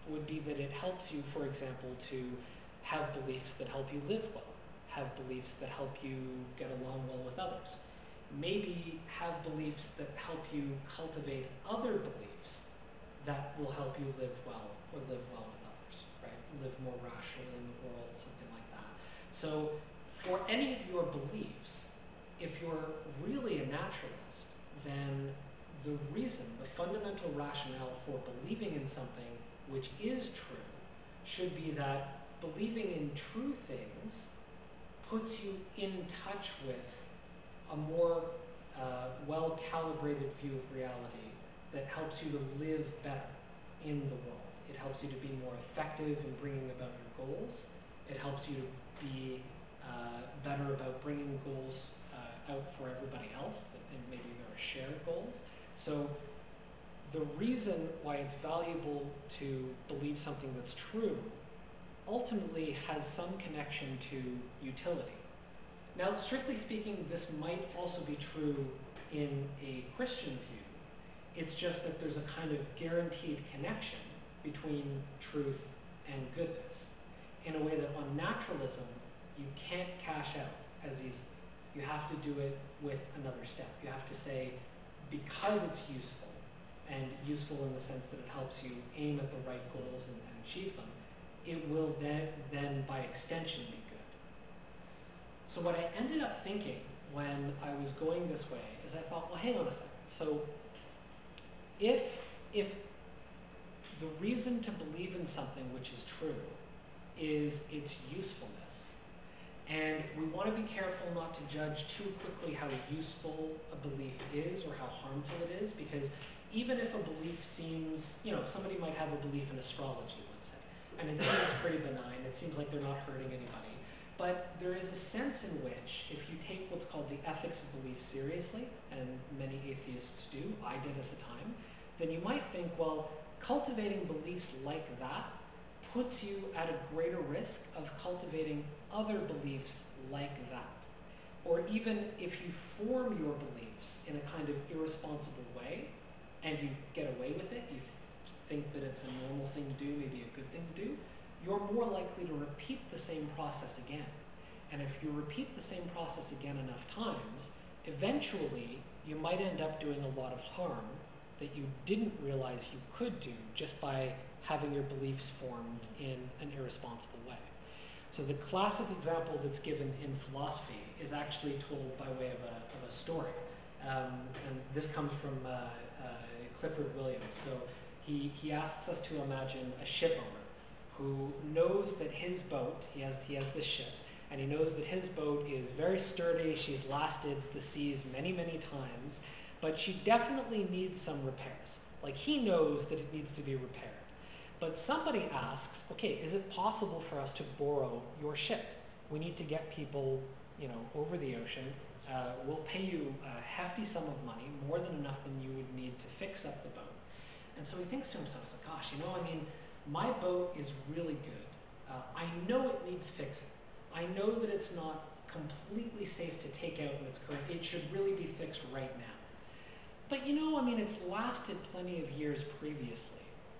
S1: would be that it helps you, for example, to have beliefs that help you live well, have beliefs that help you get along well with others. Maybe have beliefs that help you cultivate other beliefs that will help you live well or live well with others, right? Live more rationally in the world, something like that. So for any of your beliefs, if you're really a naturalist, then the reason, the fundamental rationale for believing in something which is true should be that believing in true things puts you in touch with a more uh, well-calibrated view of reality that helps you to live better in the world. It helps you to be more effective in bringing about your goals. It helps you to be uh, better about bringing goals uh, out for everybody else, and maybe there are shared goals. So the reason why it's valuable to believe something that's true ultimately has some connection to utility. Now, strictly speaking, this might also be true in a Christian view. It's just that there's a kind of guaranteed connection between truth and goodness in a way that on naturalism, you can't cash out as easily. You have to do it with another step. You have to say, because it's useful, and useful in the sense that it helps you aim at the right goals and, and achieve them, it will then, then by extension be good. So what I ended up thinking when I was going this way is I thought, well, hang on a second. So if, if the reason to believe in something which is true is its usefulness, and we want to be careful not to judge too quickly how useful a belief is or how harmful it is, because even if a belief seems, you know, somebody might have a belief in astrology, let's say, and it seems pretty benign, it seems like they're not hurting anybody, but there is a sense in which if you take what's called the ethics of belief seriously, and many atheists do, I did at the time, then you might think, well, cultivating beliefs like that puts you at a greater risk of cultivating other beliefs like that. Or even if you form your beliefs in a kind of irresponsible way, and you get away with it, you think that it's a normal thing to do, maybe a good thing to do, you're more likely to repeat the same process again. And if you repeat the same process again enough times, eventually you might end up doing a lot of harm that you didn't realize you could do just by having your beliefs formed in an irresponsible way. So the classic example that's given in philosophy is actually told by way of a, of a story. Um, and this comes from uh, uh, Clifford Williams. So he, he asks us to imagine a ship owner who knows that his boat, he has, he has this ship, and he knows that his boat is very sturdy, she's lasted the seas many, many times, but she definitely needs some repairs. Like, he knows that it needs to be repaired. But somebody asks, okay, is it possible for us to borrow your ship? We need to get people, you know, over the ocean. Uh, we'll pay you a hefty sum of money, more than enough than you would need to fix up the boat. And so he thinks to himself, like, gosh, you know, I mean, my boat is really good. Uh, I know it needs fixing. I know that it's not completely safe to take out in its current, it should really be fixed right now. But you know, I mean, it's lasted plenty of years previously.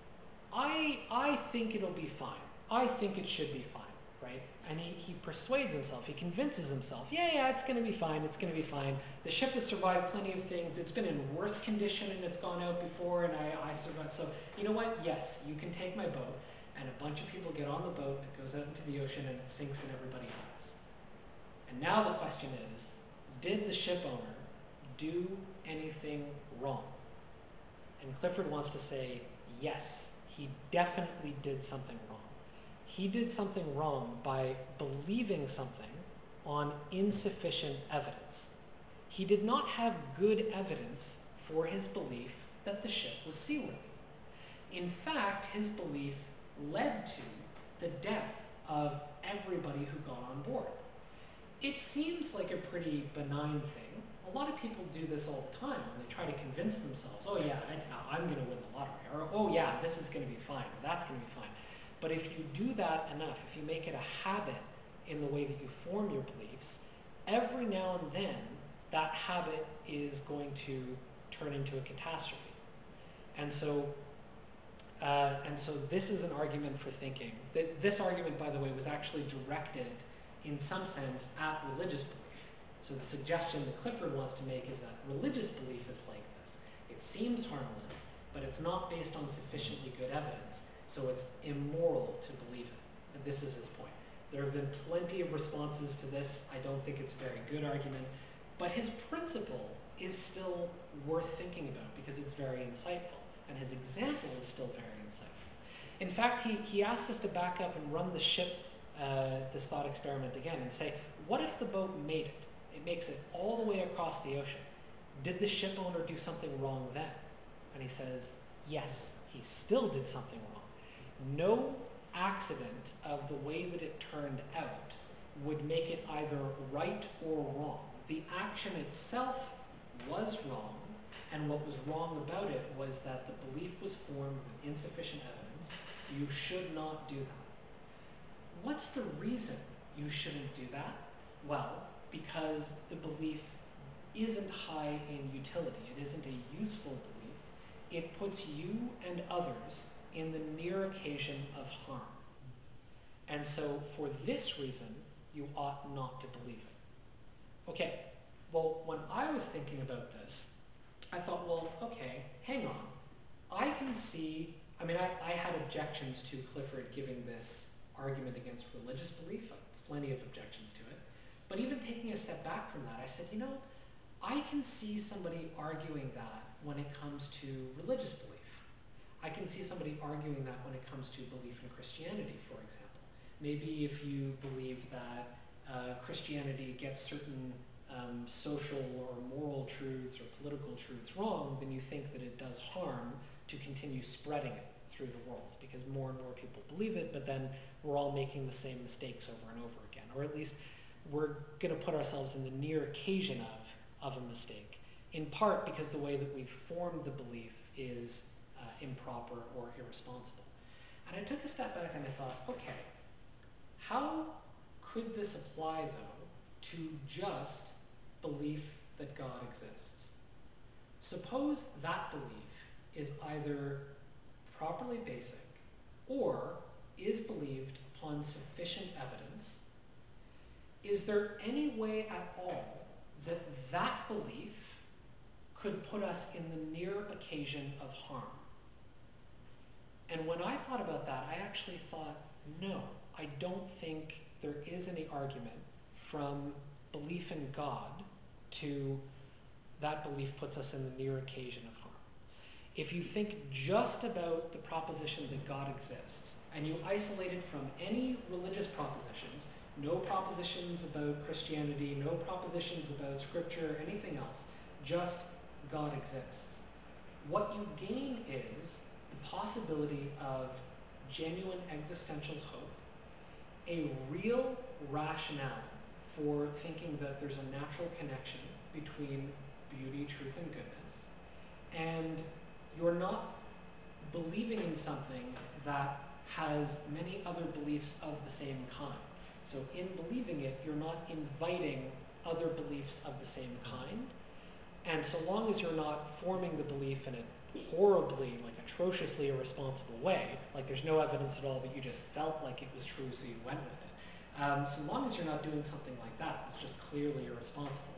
S1: I, I think it'll be fine. I think it should be fine, right? And he, he persuades himself, he convinces himself, yeah, yeah, it's gonna be fine, it's gonna be fine. The ship has survived plenty of things, it's been in worse condition and it's gone out before and I, I survived. So, you know what, yes, you can take my boat, and a bunch of people get on the boat, it goes out into the ocean and it sinks and everybody dies. And now the question is, did the ship owner do anything wrong? And Clifford wants to say, yes, he definitely did something wrong. He did something wrong by believing something on insufficient evidence. He did not have good evidence for his belief that the ship was seaworthy. In fact, his belief led to the death of everybody who got on board. It seems like a pretty benign thing. A lot of people do this all the time when they try to convince themselves, oh yeah, I, I'm going to win the lottery, or oh yeah, this is going to be fine, or that's going to be fine. But if you do that enough, if you make it a habit in the way that you form your beliefs, every now and then that habit is going to turn into a catastrophe. And so Uh, and so this is an argument for thinking. That this argument, by the way, was actually directed in some sense at religious belief. So the suggestion that Clifford wants to make is that religious belief is like this. It seems harmless, but it's not based on sufficiently good evidence, so it's immoral to believe it. And this is his point. There have been plenty of responses to this. I don't think it's a very good argument, but his principle is still worth thinking about because it's very insightful, and his example is still very insightful. In fact, he, he asked us to back up and run the ship, uh, this thought experiment again, and say, what if the boat made it? It makes it all the way across the ocean. Did the ship owner do something wrong then? And he says, yes, he still did something wrong. No accident of the way that it turned out would make it either right or wrong. The action itself was wrong, and what was wrong about it was that the belief was formed with insufficient evidence. You should not do that. What's the reason you shouldn't do that? Well, because the belief isn't high in utility. It isn't a useful belief. It puts you and others in the near occasion of harm. And so for this reason, you ought not to believe it. Okay, well, when I was thinking about this, I thought, well, okay, hang on. I can see, I mean, I, I had objections to Clifford giving this argument against religious belief, plenty of objections to it. But even taking a step back from that, I said, you know, I can see somebody arguing that when it comes to religious belief. I can see somebody arguing that when it comes to belief in Christianity, for example. Maybe if you believe that uh, Christianity gets certain um, social or moral truths or political truths wrong, then you think that it does harm to continue spreading it through the world because more and more people believe it, but then we're all making the same mistakes over and over again, or at least we're going to put ourselves in the near occasion of, of a mistake, in part because the way that we've formed the belief is uh, improper or irresponsible. And I took a step back and I thought, okay, how could this apply, though, to just belief that God exists? Suppose that belief is either properly basic or is believed upon sufficient evidence. Is there any way at all that that belief could put us in the near occasion of harm? And when I thought about that, I actually thought, no, I don't think there is any argument from belief in God to that belief puts us in the near occasion of harm. If you think just about the proposition that God exists, and you isolate it from any religious propositions, no propositions about Christianity, no propositions about scripture, anything else, just God exists. What you gain is the possibility of genuine existential hope, a real rationale for thinking that there's a natural connection between beauty, truth, and goodness, and you're not believing in something that has many other beliefs of the same kind. So in believing it, you're not inviting other beliefs of the same kind. And so long as you're not forming the belief in a horribly, like atrociously irresponsible way, like there's no evidence at all, but you just felt like it was true, so you went with it. Um, so long as you're not doing something like that, it's just clearly irresponsible.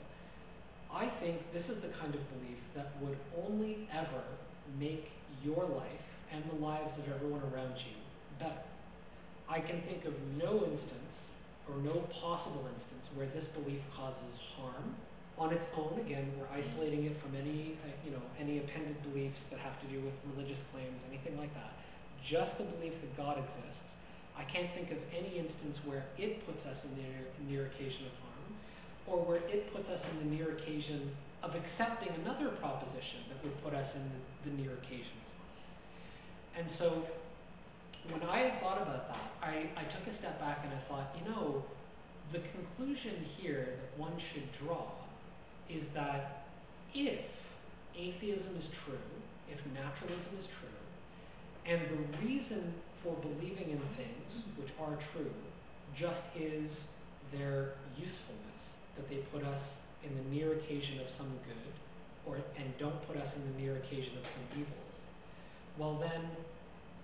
S1: I think this is the kind of belief that would only ever make your life and the lives of everyone around you better. I can think of no instance or no possible instance where this belief causes harm on its own. Again, we're isolating it from any, uh, you know, any appended beliefs that have to do with religious claims, anything like that. Just the belief that God exists. I can't think of any instance where it puts us in the near, near occasion of harm, or where it puts us in the near occasion of accepting another proposition that would put us in the, the near occasion of harm. And so when I had thought about that, I, I took a step back and I thought, you know, the conclusion here that one should draw is that if atheism is true, if naturalism is true, and the reason for believing in things which are true just is their usefulness, that they put us in the near occasion of some good, or and don't put us in the near occasion of some evils, well then,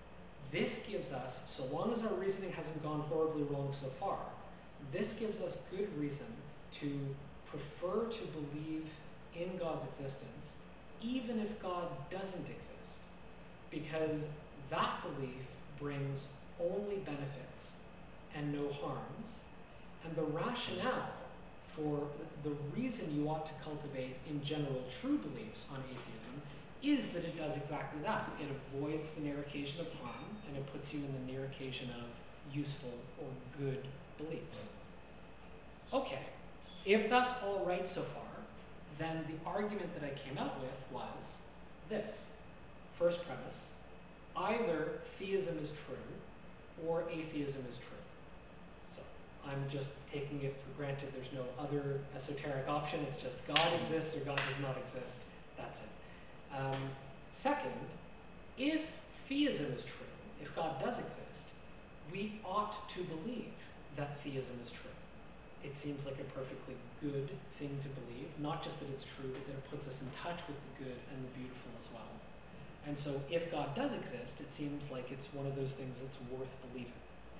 S1: this gives us, so long as our reasoning hasn't gone horribly wrong so far, this gives us good reason to prefer to believe in God's existence, even if God doesn't exist, because that belief brings only benefits and no harms, and the rationale for the reason you ought to cultivate in general true beliefs on atheism is that it does exactly that. It avoids the near occasion of harm, and it puts you in the near occasion of useful or good beliefs. Okay, if that's all right so far, then the argument that I came out with was this. First premise, either theism is true or atheism is true. So I'm just taking it for granted there's no other esoteric option. It's just God exists or God does not exist. That's it. Um, second, if theism is true, if God does exist, we ought to believe that theism is true. It seems like a perfectly good thing to believe, not just that it's true, but that it puts us in touch with the good and the beautiful as well. And so if God does exist, it seems like it's one of those things that's worth believing.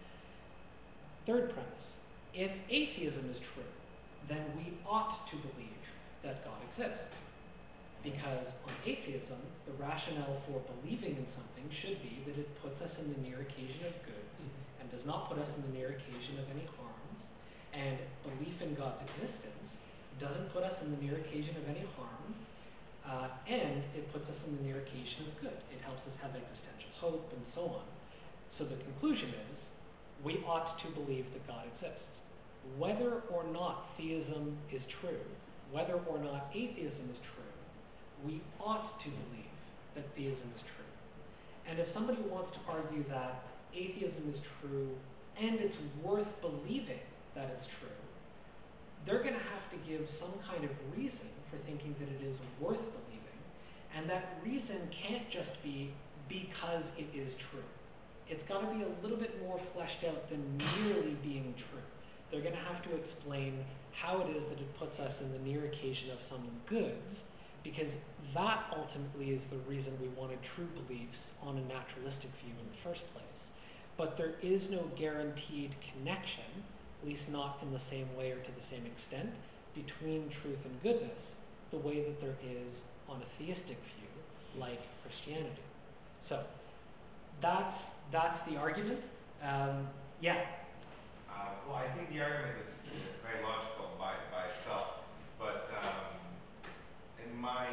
S1: Third premise, if atheism is true, then we ought to believe that God exists. Because on atheism, the rationale for believing in something should be that it puts us in the near occasion of goods mm-hmm. and does not put us in the near occasion of any harms. And belief in God's existence doesn't put us in the near occasion of any harm. Uh, and it puts us in the near occasion of good. It helps us have existential hope and so on. So the conclusion is, we ought to believe that God exists. Whether or not theism is true, whether or not atheism is true, we ought to believe that theism is true. And if somebody wants to argue that atheism is true and it's worth believing that it's true, they're going to have to give some kind of reason for thinking that it is worth believing. And that reason can't just be because it is true. It's got to be a little bit more fleshed out than merely being true. They're going to have to explain how it is that it puts us in the near occasion of some goods, because that ultimately is the reason we wanted true beliefs on a naturalistic view in the first place. But there is no guaranteed connection, at least not in the same way or to the same extent, between truth and goodness, the way that there is on a theistic view, like Christianity. So that's that's the argument. Um, yeah.
S4: Uh, well, I think the argument is very logical by by itself, but um, in my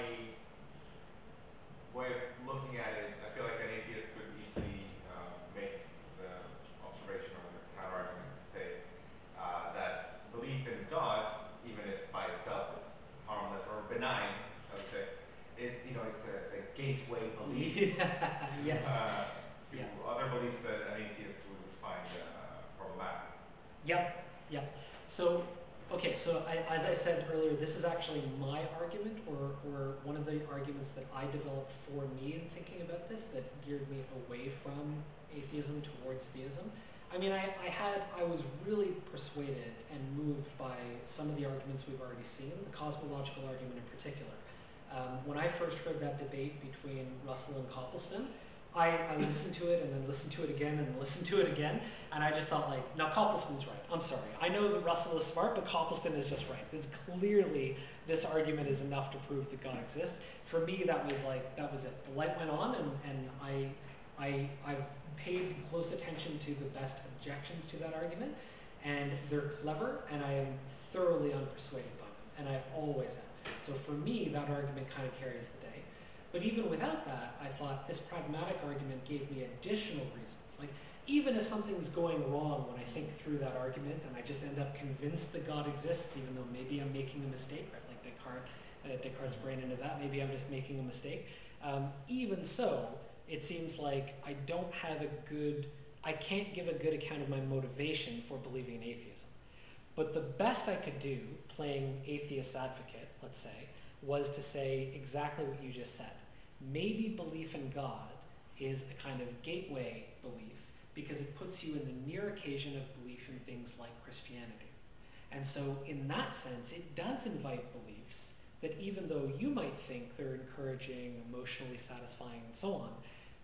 S4: way of looking at it, I feel like an atheist could easily uh, make the observation or the counter argument to say uh, that belief in God, even if by itself is harmless or benign, I would say, is, you know, it's a, it's a gateway belief
S1: yes.
S4: uh, to
S1: yeah.
S4: other beliefs that an atheist would find uh, problematic.
S1: Yep, yep. So, okay, so I, as I said earlier, this is actually my argument, or, or one of the arguments that I developed for me in thinking about this that geared me away from atheism towards theism. I mean, I, I had, I was really persuaded and moved by some of the arguments we've already seen, the cosmological argument in particular. Um, when I first heard that debate between Russell and Copleston, I, I listened to it and then listened to it again and listened to it again, and I just thought, like, now Copleston's right. I'm sorry. I know that Russell is smart, but Copleston is just right. This clearly, this argument is enough to prove that God exists. For me, that was like, that was it. The light went on, and, and I, I, I've paid close attention to the best objections to that argument, and they're clever, and I am thoroughly unpersuaded by them, and I always am. So for me, that argument kind of carries the day. But even without that, I thought this pragmatic argument gave me additional reasons. Like, even if something's going wrong when I think through that argument and I just end up convinced that God exists, even though maybe I'm making a mistake, right? Like Descartes, uh, Descartes' brain into that, maybe I'm just making a mistake. Um, even so, it seems like I don't have a good, I can't give a good account of my motivation for believing in atheism. But the best I could do, playing atheist advocate, let's say, was to say exactly what you just said. Maybe belief in God is a kind of gateway belief because it puts you in the near occasion of belief in things like Christianity. And so in that sense, it does invite beliefs that even though you might think they're encouraging, emotionally satisfying, and so on,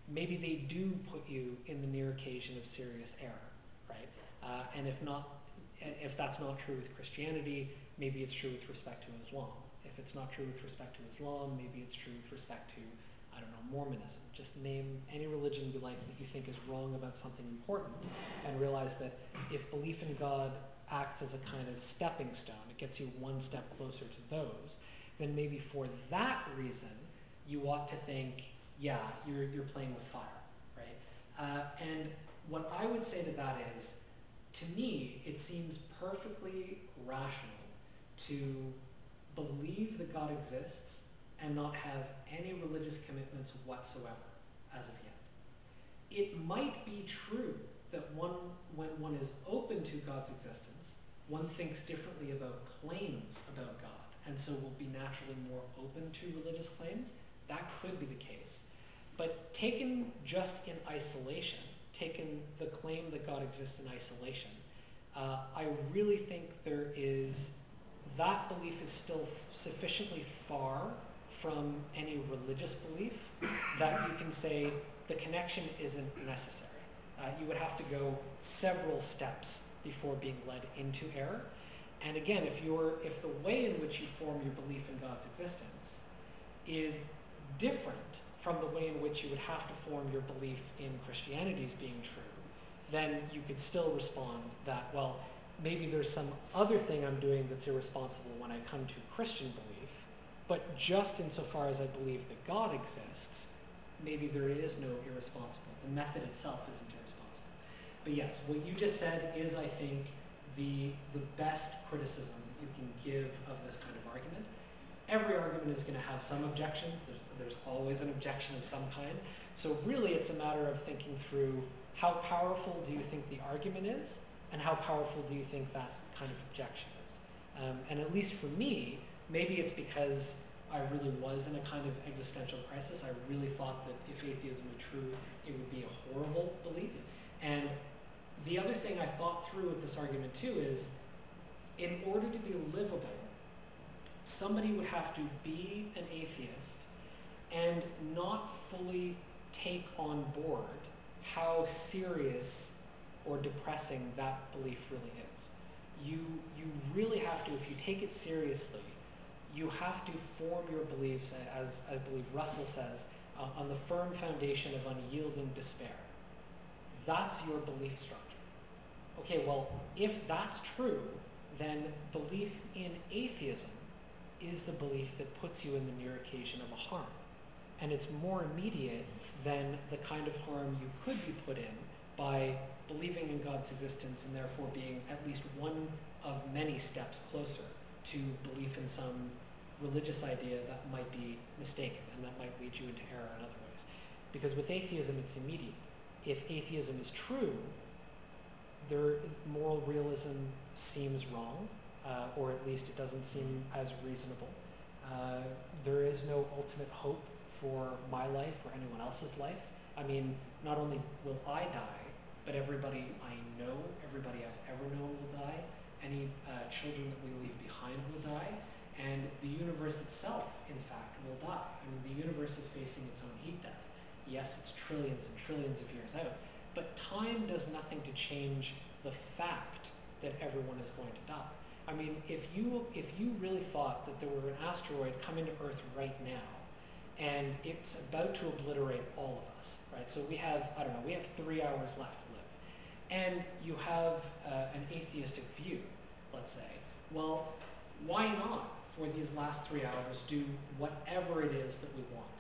S1: maybe they do put you in the near occasion of serious error, right? Uh, and if not, if that's not true with Christianity, maybe it's true with respect to Islam. If it's not true with respect to Islam, maybe it's true with respect to, I don't know, Mormonism. Just name any religion you like that you think is wrong about something important, and realize that if belief in God acts as a kind of stepping stone, it gets you one step closer to those, then maybe for that reason, you ought to think, yeah, you're, you're playing with fire, right? Uh, and what I would say to that is, to me, it seems perfectly rational to believe that God exists and not have any religious commitments whatsoever as of yet. It might be true that one, when one is open to God's existence, one thinks differently about claims about God, and so will be naturally more open to religious claims. That could be the case. But taken just in isolation, taken the claim that God exists in isolation, uh, I really think there is, that belief is still sufficiently far from any religious belief that you can say the connection isn't necessary. Uh, you would have to go several steps before being led into error. And again, if you're, if the way in which you form your belief in God's existence is different from the way in which you would have to form your belief in Christianity's being true, then you could still respond that, well, maybe there's some other thing I'm doing that's irresponsible when I come to Christian belief, but just insofar as I believe that God exists, maybe there is no irresponsible. The method itself isn't irresponsible. But yes, what you just said is, I think, the, the best criticism that you can give of this kind of argument. Every argument is going to have some objections. There's, there's always an objection of some kind. So really it's a matter of thinking through how powerful do you think the argument is, and how powerful do you think that kind of objection is. Um, and at least for me, maybe it's because I really was in a kind of existential crisis. I really thought that if atheism were true, it would be a horrible belief. And the other thing I thought through with this argument too is, in order to be livable, somebody would have to be an atheist and not fully take on board how serious or depressing that belief really is. You, you really have to, if you take it seriously, you have to form your beliefs, as I believe Russell says, uh, on the firm foundation of unyielding despair. That's your belief structure. Okay, well, if that's true, then belief in atheism is the belief that puts you in the near occasion of a harm. And it's more immediate than the kind of harm you could be put in by believing in God's existence and therefore being at least one of many steps closer to belief in some religious idea that might be mistaken and that might lead you into error in other ways. Because with atheism, it's immediate. If atheism is true, their moral realism seems wrong, uh, or at least it doesn't seem as reasonable. Uh, there is no ultimate hope for my life or anyone else's life. I mean, not only will I die, but everybody I know, everybody I've ever known will die. Any uh, children that we leave behind will die. And the universe itself, in fact, will die. I mean, the universe is facing its own heat death. Yes, it's trillions and trillions of years out, but time does nothing to change the fact that everyone is going to die. I mean, if you, if you really thought that there were an asteroid coming to Earth right now, and it's about to obliterate all of us, right? So we have, I don't know, we have three hours left to live. And you have uh, an atheistic view, let's say. Well, why not, for these last three hours, do whatever it is that we want?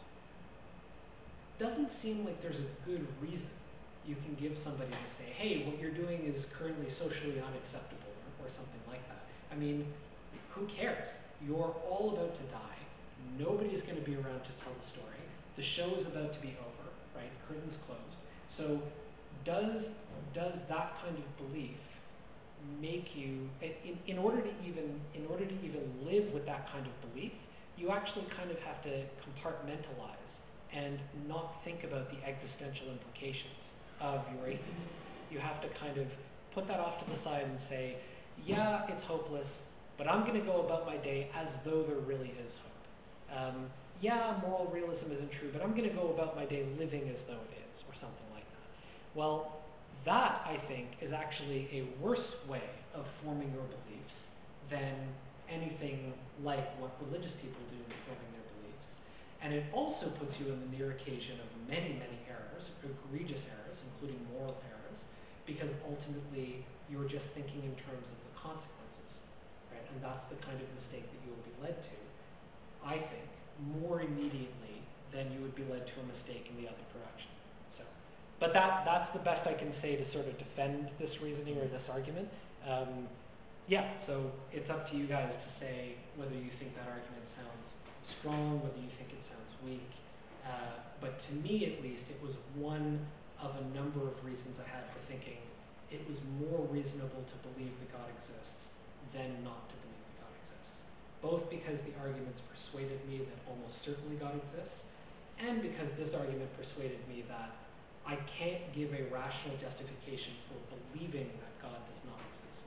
S1: Doesn't seem like there's a good reason you can give somebody to say, hey, what you're doing is currently socially unacceptable, or, or something like that. I mean, who cares? You're all about to die. Nobody's going to be around to tell the story. The show is about to be over, right? Curtains closed. So does, does that kind of belief make you, in, in order to even, in order to even live with that kind of belief, you actually kind of have to compartmentalize and not think about the existential implications of your atheism. You have to kind of put that off to the side and say, yeah, it's hopeless, but I'm going to go about my day as though there really is hope. Um, yeah, moral realism isn't true, but I'm going to go about my day living as though it is, or something like that. Well, that, I think, is actually a worse way of forming your beliefs than anything like what religious people do in forming their beliefs. And it also puts you in the near occasion of many, many errors, egregious errors, including moral errors, because ultimately you're just thinking in terms of the consequences, right? And that's the kind of mistake that you will be led to, I think, more immediately than you would be led to a mistake in the other direction. So, but that that's the best I can say to sort of defend this reasoning or this argument. Um, yeah, so it's up to you guys to say whether you think that argument sounds strong, whether you think it sounds weak. Uh, but to me, at least, it was one of a number of reasons I had for thinking it was more reasonable to believe that God exists than not to believe that God exists. Both because the arguments persuaded me that almost certainly God exists, and because this argument persuaded me that I can't give a rational justification for believing that God does not exist.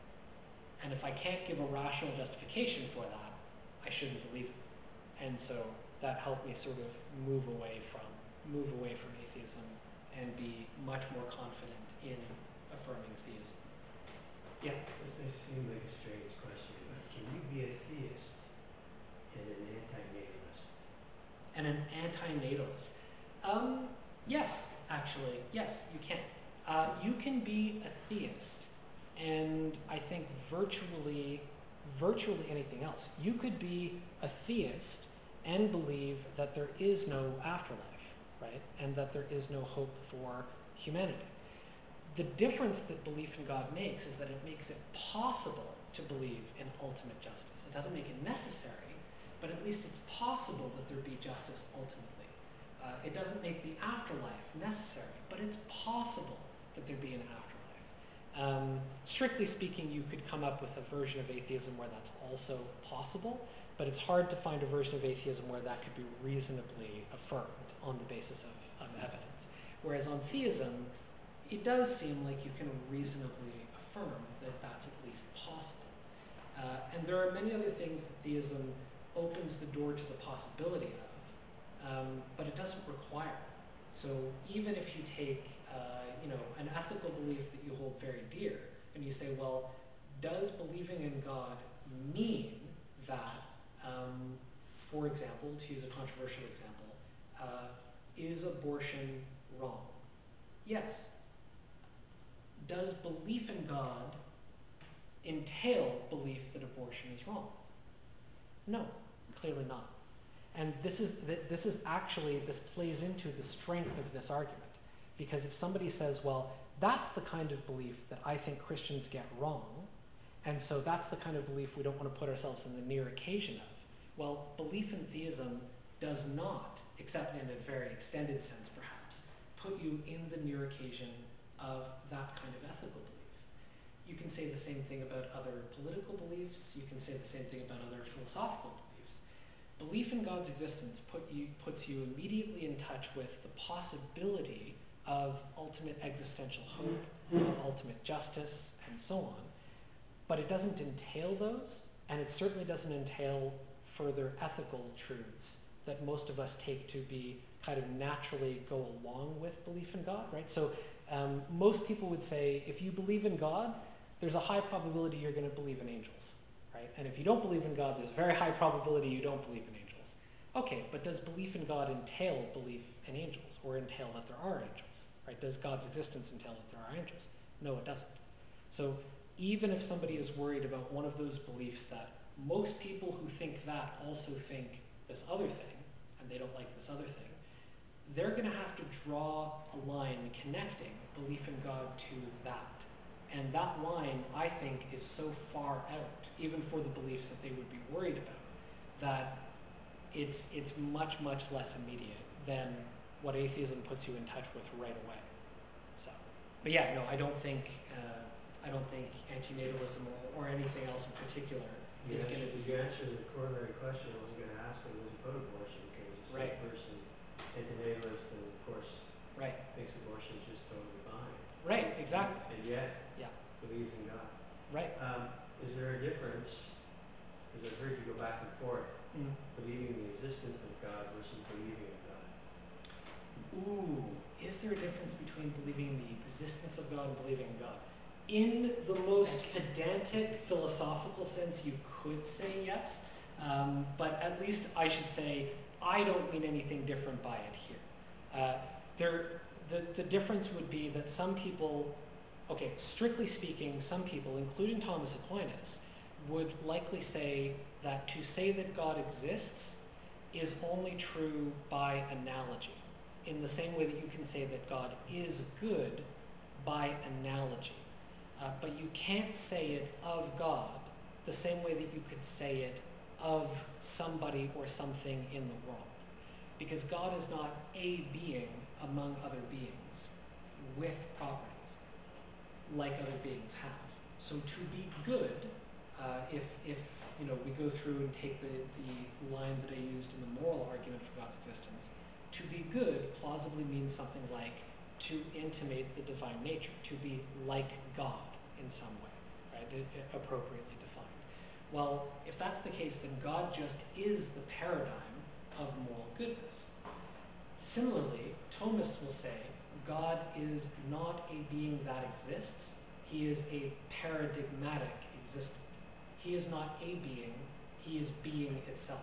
S1: And if I can't give a rational justification for that, I shouldn't believe it. And so that helped me sort of move away from move away from atheism and be much more confident in affirming theism. Yeah.
S5: This may seem like a strange question, but can you be a theist and an anti-natalist?
S1: And an anti-natalist. Um, yes, actually, yes, you can. Uh, you can be a theist, and I think virtually, virtually anything else. You could be a theist and believe that there is no afterlife, right? And that there is no hope for humanity. The difference that belief in God makes is that it makes it possible to believe in ultimate justice. It doesn't make it necessary, but at least it's possible that there be justice ultimately. Uh, it doesn't make the afterlife necessary, but it's possible that there be an afterlife. Um, strictly speaking, you could come up with a version of atheism where that's also possible, but it's hard to find a version of atheism where that could be reasonably affirmed on the basis of, of evidence. Whereas on theism, it does seem like you can reasonably affirm that that's at least possible. Uh, and there are many other things that theism opens the door to the possibility of, um, but it doesn't require. So even if you take uh, you know, an ethical belief that you hold very dear, and you say, well, does believing in God mean that, um, for example, to use a controversial example, uh, is abortion wrong? Yes. Does belief in God entail belief that abortion is wrong? No, clearly not. And this is, this is actually, this plays into the strength of this argument. Because if somebody says, well, that's the kind of belief that I think Christians get wrong, and so that's the kind of belief we don't want to put ourselves in the near occasion of, well, belief in theism does not, except in a very extended sense perhaps, put you in the near occasion of that kind of ethical belief. You can say the same thing about other political beliefs. You can say the same thing about other philosophical beliefs. Belief in God's existence put you, puts you immediately in touch with the possibility of ultimate existential hope, of ultimate justice, and so on. But it doesn't entail those, and it certainly doesn't entail further ethical truths that most of us take to be kind of naturally go along with belief in God, right? So um, most people would say, if you believe in God, there's a high probability you're going to believe in angels, right? And if you don't believe in God, there's a very high probability you don't believe in angels. Okay, but does belief in God entail belief in angels, or entail that there are angels, right? Does God's existence entail that there are angels? No, it doesn't. So even if somebody is worried about one of those beliefs that most people who think that also think this other thing, and they don't like this other thing, they're going to have to draw a line connecting belief in God to that. And that line, I think, is so far out, even for the beliefs that they would be worried about, that it's, it's much, much less immediate than what atheism puts you in touch with right away. So, but yeah, no, I don't think, uh, I don't think antinatalism or, or anything else in particular
S5: You
S1: is
S5: answered,
S1: going to be.
S5: you answered the corollary question I was going to ask when it was about abortion, because the same
S1: Right.
S5: person, antinatalist, and of course,
S1: Right,
S5: thinks abortion is just totally fine.
S1: right, exactly.
S5: And yet,
S1: Yeah.
S5: believes in God.
S1: Right.
S5: Um, is there a difference because I've heard you go back and forth,
S1: Mm.
S5: believing the existence of God versus believing in God.
S1: Ooh, is there a difference between believing in the existence of God and believing in God? In the most pedantic philosophical sense, you could say yes, um, but at least I should say I don't mean anything different by it here. Uh, there, the, the difference would be that some people, okay, strictly speaking, some people, including Thomas Aquinas, would likely say that to say that God exists is only true by analogy, in the same way that you can say that God is good by analogy. Uh, but you can't say it of God the same way that you could say it of somebody or something in the world. Because God is not a being among other beings with properties like other beings have. So to be good, uh, if, if you know, we go through and take the, the line that I used in the moral argument for God's existence, to be good plausibly means something like to intimate the divine nature, to be like God in some way, right? It, it appropriately defined. Well, if that's the case, then God just is the paradigm of moral goodness. Similarly, Thomas will say God is not a being that exists, he is a paradigmatic existent. He is not a being, he is being itself.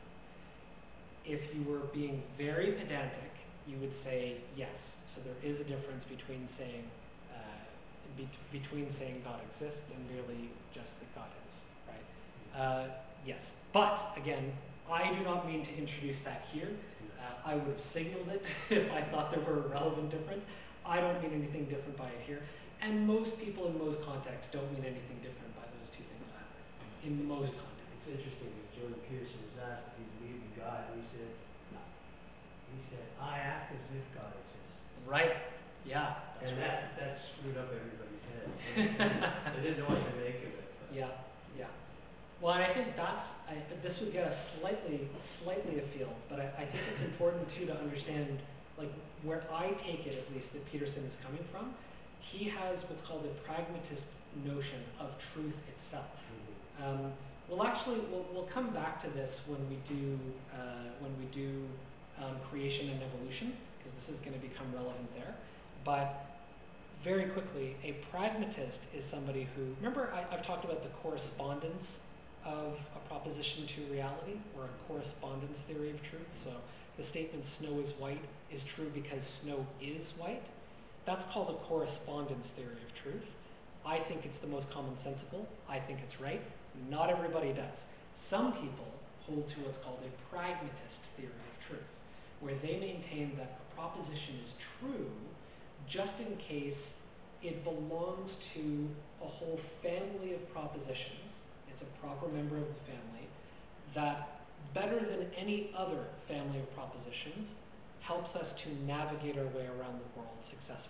S1: If you were being very pedantic, you would say yes. So there is a difference between saying uh, be between saying God exists and merely just that God is, right? Uh, yes, but again, I do not mean to introduce that here. Uh, I would have signaled it if I thought there were a relevant difference. I don't mean anything different by it here, and most people in most contexts don't mean anything different by those two things either. In most
S5: It's
S1: contexts.
S5: interesting that Jordan Peterson was asked if he believed in God, and he said, no. He said, I act as if God exists.
S1: Right. Yeah. That's
S5: And
S1: right.
S5: that, that screwed up everybody's head. They didn't, they didn't know what to make of it. But
S1: Yeah, yeah. Well, and I think that's, I, this would get us slightly, slightly afield, but I, I think it's important too to understand, like, where I take it at least that Peterson is coming from. He has what's called a pragmatist notion of truth itself.
S5: Mhm.
S1: Um, we'll actually, we'll, we'll come back to this when we do, uh, when we do um, creation and evolution, because this is going to become relevant there. But very quickly, a pragmatist is somebody who, remember I, I've talked about the correspondence of a proposition to reality, or a correspondence theory of truth. So the statement snow is white is true because snow is white. That's called a correspondence theory of truth. I think it's the most commonsensical. I think it's right. Not everybody does. Some people hold to what's called a pragmatist theory of truth, where they maintain that a proposition is true just in case it belongs to a whole family of propositions. It's a proper member of the family that, better than any other family of propositions, helps us to navigate our way around the world successfully.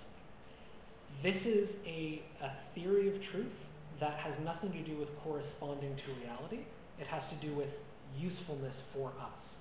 S1: This is a, a theory of truth that has nothing to do with corresponding to reality. It has to do with usefulness for us.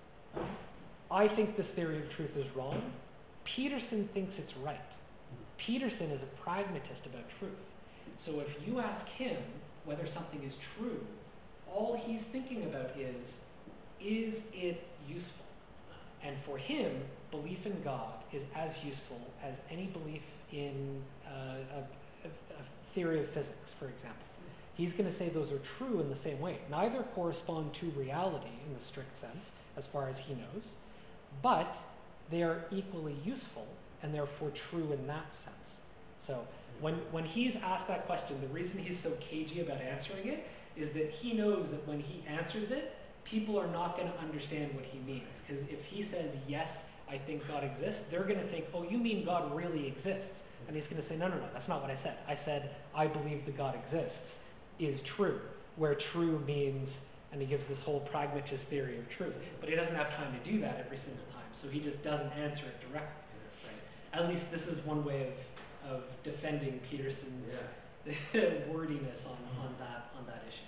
S1: I think this theory of truth is wrong. Peterson thinks it's right. Peterson is a pragmatist about truth. So if you ask him whether something is true, all he's thinking about is, is it useful? And for him, belief in God is as useful as any belief in uh, a, a, a theory of physics, for example. He's going to say those are true in the same way. Neither correspond to reality in the strict sense, as far as he knows, but they are equally useful and therefore true in that sense. So when, when he's asked that question, the reason he's so cagey about answering it is that he knows that when he answers it, people are not going to understand what he means. Because if he says, yes, I think God exists, they're going to think, oh, you mean God really exists. And he's going to say, no, no, no, that's not what I said. I said, I believe that God exists is true, where true means, and he gives this whole pragmatist theory of truth. But he doesn't have time to do that every single time, so he just doesn't answer it directly. Right? At least this is one way of, of defending Peterson's
S5: Yeah.
S1: wordiness on, on that on that issue.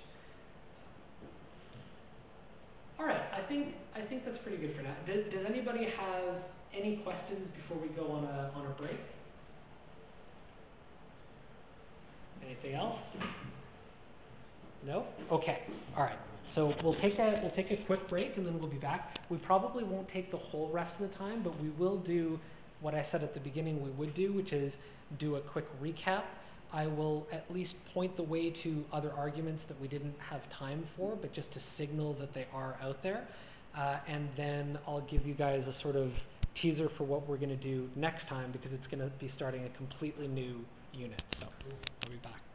S1: So. All right, I think I think that's pretty good for now. D does anybody have any questions before we go on a on a break? Anything else? No? Okay, all right. So we'll take a, we'll take a quick break and then we'll be back. We probably won't take the whole rest of the time, but we will do what I said at the beginning we would do, which is do a quick recap. I will at least point the way to other arguments that we didn't have time for, but just to signal that they are out there. Uh, and then I'll give you guys a sort of teaser for what we're going to do next time, because it's going to be starting a completely new unit. So we'll be back.